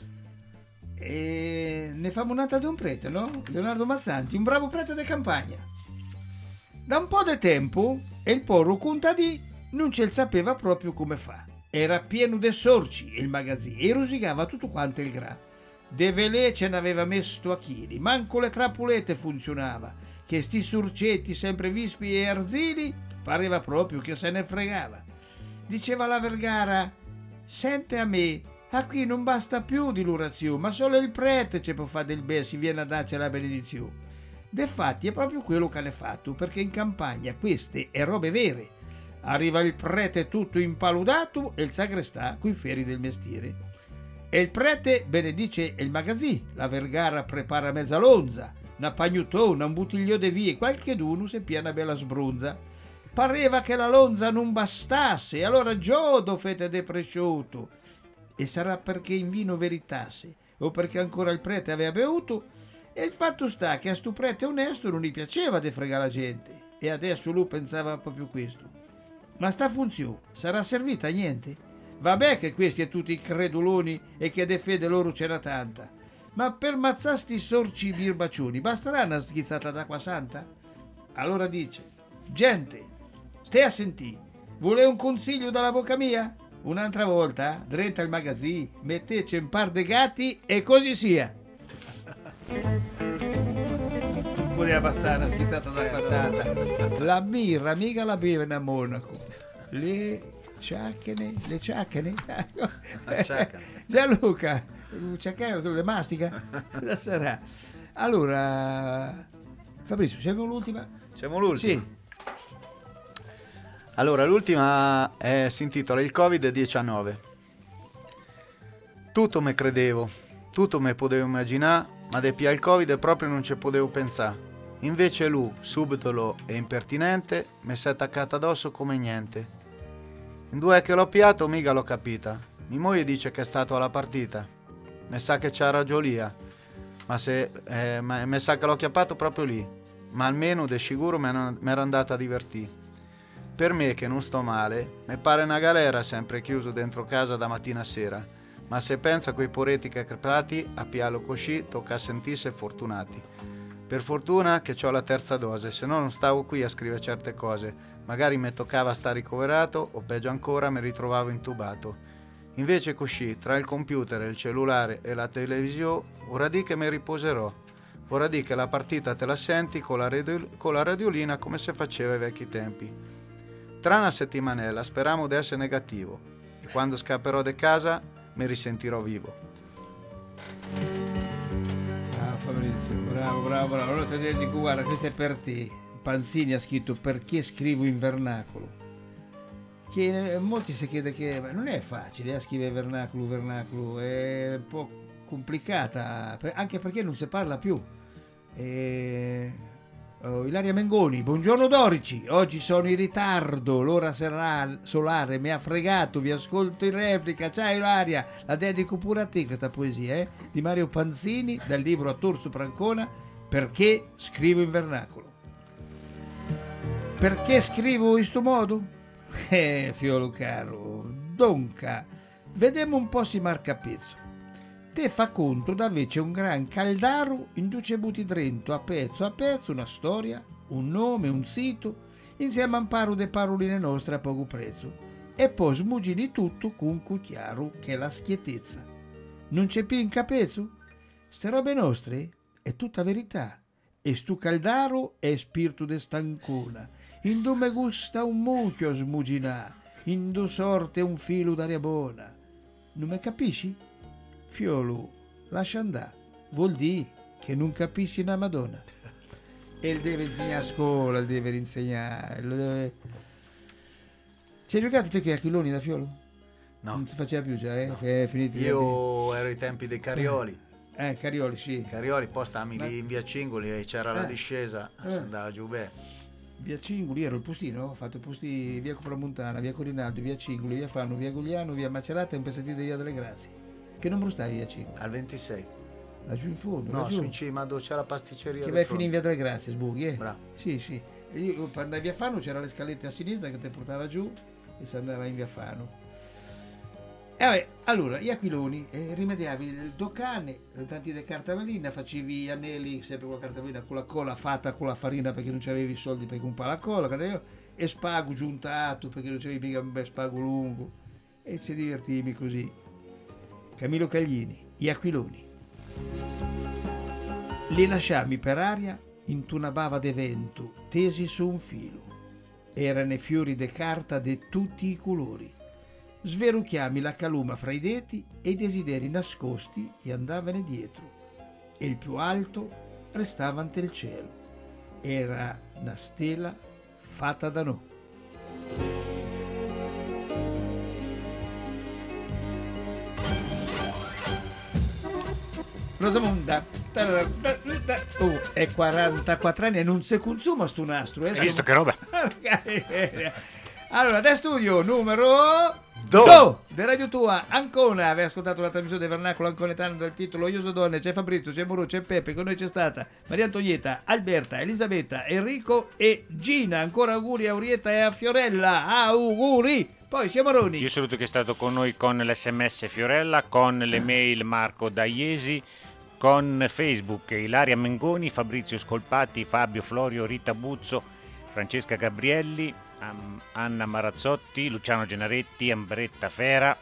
E ne famo un'altra di un prete, no? Leonardo Mazzanti, un bravo prete di campagna. Da un po' di tempo il porro contadì non ce sapeva proprio come fa. Era pieno de sorci il magazzino e rosicava tutto quanto il gra. De velè ce n'aveva messo a chili, manco le trappolette funzionava, che sti sorcetti sempre vispi e arzili pareva proprio che se ne fregava. Diceva la Vergara: sente a me, a qui non basta più di l'orazione, ma solo il prete ci può fare del bene, si viene a darci la benedizione. Defatti è proprio quello che ha fatto, perché in campagna queste è robe vere. Arriva il prete tutto impaludato e il sagrestà coi fieri del mestiere. E il prete benedice il magazzino, la Vergara prepara mezza lonza, una pagnutona, un bottiglio de vie, qualche d'uno se pia una bella sbrunza. Pareva che la lonza non bastasse, allora giodo fete de presciutto. E sarà perché in vino veritasse o perché ancora il prete aveva bevuto, e il fatto sta che a sto prete onesto non gli piaceva de fregare la gente, e adesso lui pensava proprio questo. Ma sta funzione sarà servita a niente? Vabbè che questi è tutti creduloni e che de fede loro c'era tanta, ma per mazzasti sorci birbaccioni basterà una sghizzata d'acqua santa? Allora dice: gente, stai a sentire, vuole un consiglio dalla bocca mia? Un'altra volta, drenta il magazzino, mettece un par de gatti e così sia. Non poteva bastare una schizzata d'acqua santa. La birra mica la beve a Monaco. Le ciacchene. Gianluca, le mastica? Cosa sarà? Allora, Fabrizio, siamo l'ultima? Siamo l'ultima? Sì. Allora, l'ultima si intitola Il Covid-19. Tutto me credevo, tutto me potevo immaginare, ma de pia il Covid proprio non ci potevo pensare. Invece lui, subdolo e impertinente, mi si è attaccata addosso come niente. In due che l'ho piato, mica l'ho capita. Mia moglie dice che è stato alla partita. Mi sa che c'ha ragiolia, ma mi sa che l'ho chiappato proprio lì. Ma almeno de sicuro mi ero andata a divertire. Per me che non sto male, mi pare una galera sempre chiuso dentro casa da mattina a sera, ma se pensa a quei poreti che crepati, a pialo così tocca sentirsi fortunati. Per fortuna che c'ho la terza dose, se no non stavo qui a scrivere certe cose, magari mi toccava sta ricoverato o peggio ancora mi ritrovavo intubato. Invece così, tra il computer, il cellulare e la televisione, ora di che mi riposerò, ora di che la partita te la senti con la radiolina come se faceva ai vecchi tempi. Tra una settimanella speriamo di essere negativo e quando scapperò di casa mi risentirò vivo. Bravo Fabrizio, bravo. Allora ti dico, guarda, questo è per te. Panzini ha scritto: perché scrivo in vernacolo? Che molti si chiede che non è facile scrivere vernacolo, è un po' complicata, anche perché non si parla più. Ilaria Mengoni, buongiorno Dorici, oggi sono in ritardo, l'ora solare mi ha fregato, vi ascolto in replica. Ciao Ilaria, la dedico pure a te questa poesia, di Mario Panzini, dal libro A Torso Francona, Perché scrivo in vernacolo. Perché scrivo in sto modo? Fiolo caro, donca, vediamo un po' si marca pezzo. Te fa conto da invece un gran caldaro in due butti drento a pezzo una storia, un nome, un sito, insieme a un paro de paroline nostre a poco prezzo, e poi smugini tutto con un cucchiaro che è la schietezza. Non c'è più in capezzo? Ste robe nostre è tutta verità, e stu caldaro è spirito de stancona, in dove me gusta un mucchio smuginà, in do sorte un filo d'aria buona. Non me capisci? Fiolo, lascia andare, vuol dire che non capisci una Madonna. E il deve insegnare a scuola, il deve insegnare. Ci hai giocato te che a Chiloni da Fiolo? No. Non si faceva più già, No. È finito. Io ero ai tempi dei Carioli. Carioli, sì. Carioli, poi stavamo lì in via Cingoli e c'era la discesa, si andava giù bene. Via Cingoli, ero il postino, ho fatto i posti via Copramontana, via Corinaldo, via Cingoli, via Fano, via Gugliano, via Macerata e un pezzettino di via delle Grazie. Che numero stai via Cingoli? Al 26. Laggiù in fondo? No, laggiù. su in cima dove c'è la pasticceria. Che vai fino in via delle Grazie, sbughi, Bravo. Sì. Io per andare via Fano c'era le scalette a sinistra che ti portava giù e si andava in via Fano. E vabbè, allora, gli aquiloni, rimediavi il docane, tanti di cartavellina, facevi gli anelli sempre con la cartavellina, con la colla fatta con la farina perché non c'avevi i soldi per comprare la colla, e spago giuntato perché non c'avevi mica un bel spago lungo, e si divertivi così. Camillo Caglini, gli aquiloni. Li lasciami per aria in una bava de vento, tesi su un filo. Erano fiori de carta de tutti i colori. Sverucchiami la caluma fra i denti e i desideri nascosti gli andavano dietro. E il più alto restava ante il cielo. Era una stella fatta da noi. Rosamonda, è 44 anni e non si consuma sto nastro. Hai visto che roba? Allora, da studio numero 2 di Radio Tua, Ancona. Aveva ascoltato la trasmissione del Vernacolo Anconetano dal titolo Io so donne, c'è Fabrizio, c'è Moro, c'è Peppe, con noi c'è stata Maria Antonietta, Alberta, Elisabetta, Enrico e Gina. Ancora auguri a Orietta e a Fiorella, auguri! Poi Sciamaroni. Io saluto chi è stato con noi con l'SMS Fiorella, con le mail Marco Daiesi, con Facebook Ilaria Mengoni, Fabrizio Scolpati, Fabio Florio, Rita Buzzo, Francesca Gabrielli, Anna Marazzotti, Luciano Genaretti, Ambretta Fera,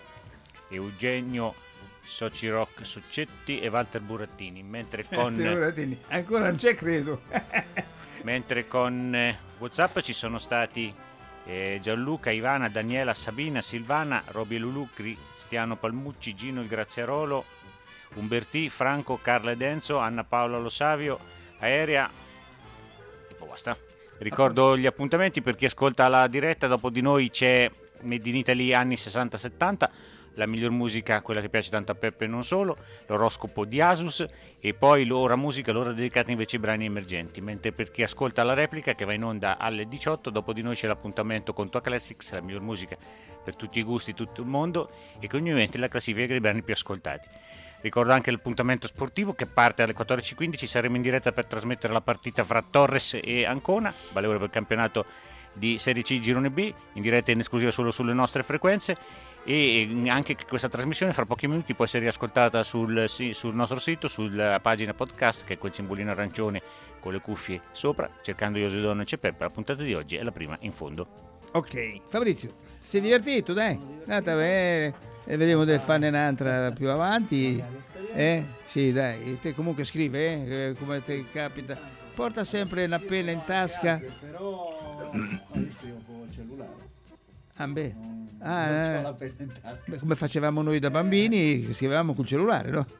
Eugenio Sociroc Succetti e Walter Burattini. Mentre con ancora non c'è, credo. Mentre con WhatsApp ci sono stati Gianluca, Ivana, Daniela, Sabina, Silvana, Roby Lulu, Cristiano Palmucci, Gino il Graziarolo, Umbertì, Franco, Carla ed Enzo, Anna Paola Losavio, Aerea e poi basta. Ricordo gli appuntamenti per chi ascolta la diretta. Dopo di noi c'è Made in Italy anni 60-70, la miglior musica, quella che piace tanto a Peppe e non solo, l'oroscopo di Asus e poi l'ora musica, l'ora dedicata invece ai brani emergenti. Mentre per chi ascolta la replica che va in onda alle 18, dopo di noi c'è l'appuntamento con Tua Classics, la miglior musica per tutti i gusti, tutto il mondo, e con ovviamente la classifica dei brani più ascoltati. Ricordo anche l'appuntamento sportivo che parte alle 14.15, saremo in diretta per trasmettere la partita fra Torres e Ancona, valevole per il campionato di Serie C Girone B, in diretta in esclusiva solo sulle nostre frequenze, e anche questa trasmissione fra pochi minuti può essere riascoltata sul nostro sito, sulla pagina podcast che è quel simbolino arancione con le cuffie sopra, cercando Io so donne c'è Peppe. La puntata di oggi è la prima in fondo. Ok, Fabrizio, sei divertito, dai? Andata bene. E vediamo di farne un'altra più avanti. Sì, dai, te comunque scrive, come ti capita. Porta sempre una penna in tasca. Però io scrivo con il cellulare. Beh. Non c'ho la penna in tasca. Come facevamo noi da bambini, scrivevamo col cellulare, no?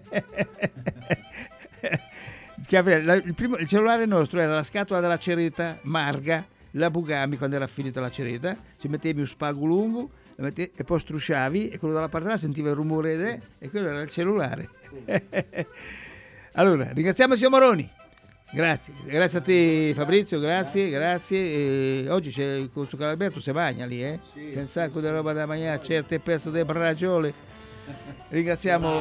Il cellulare nostro era la scatola della ceretta, Marga, la Bugami quando era finita la ceretta, ci mettevi un spago lungo e poi strusciavi e quello dalla parte là sentiva il rumore e quello era il cellulare. Allora, ringraziamo il signor Moroni. Grazie a te Fabrizio, grazie. E oggi c'è il corso Alberto, se bagna lì, sì, c'è un sacco di roba da mangiare, certe pezze di bragiole. Ringraziamo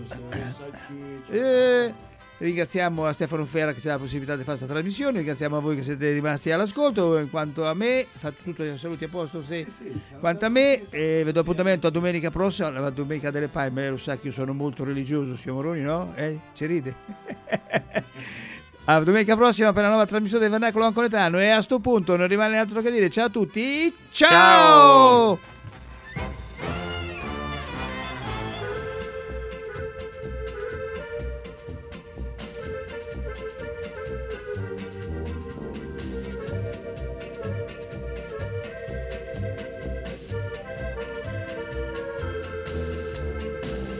ringraziamo a Stefano Ferra che ci dà la possibilità di fare questa trasmissione, ringraziamo a voi che siete rimasti all'ascolto. In quanto a me, fate tutto i saluti a posto, sì. Quanto a me, vi do appuntamento a domenica prossima, la domenica delle Palme. Lo sa che io sono molto religioso, signor Moroni, no? Ci ride? A domenica prossima per la nuova trasmissione del Vernacolo Anconetano, e a sto punto non rimane altro che dire ciao a tutti, ciao!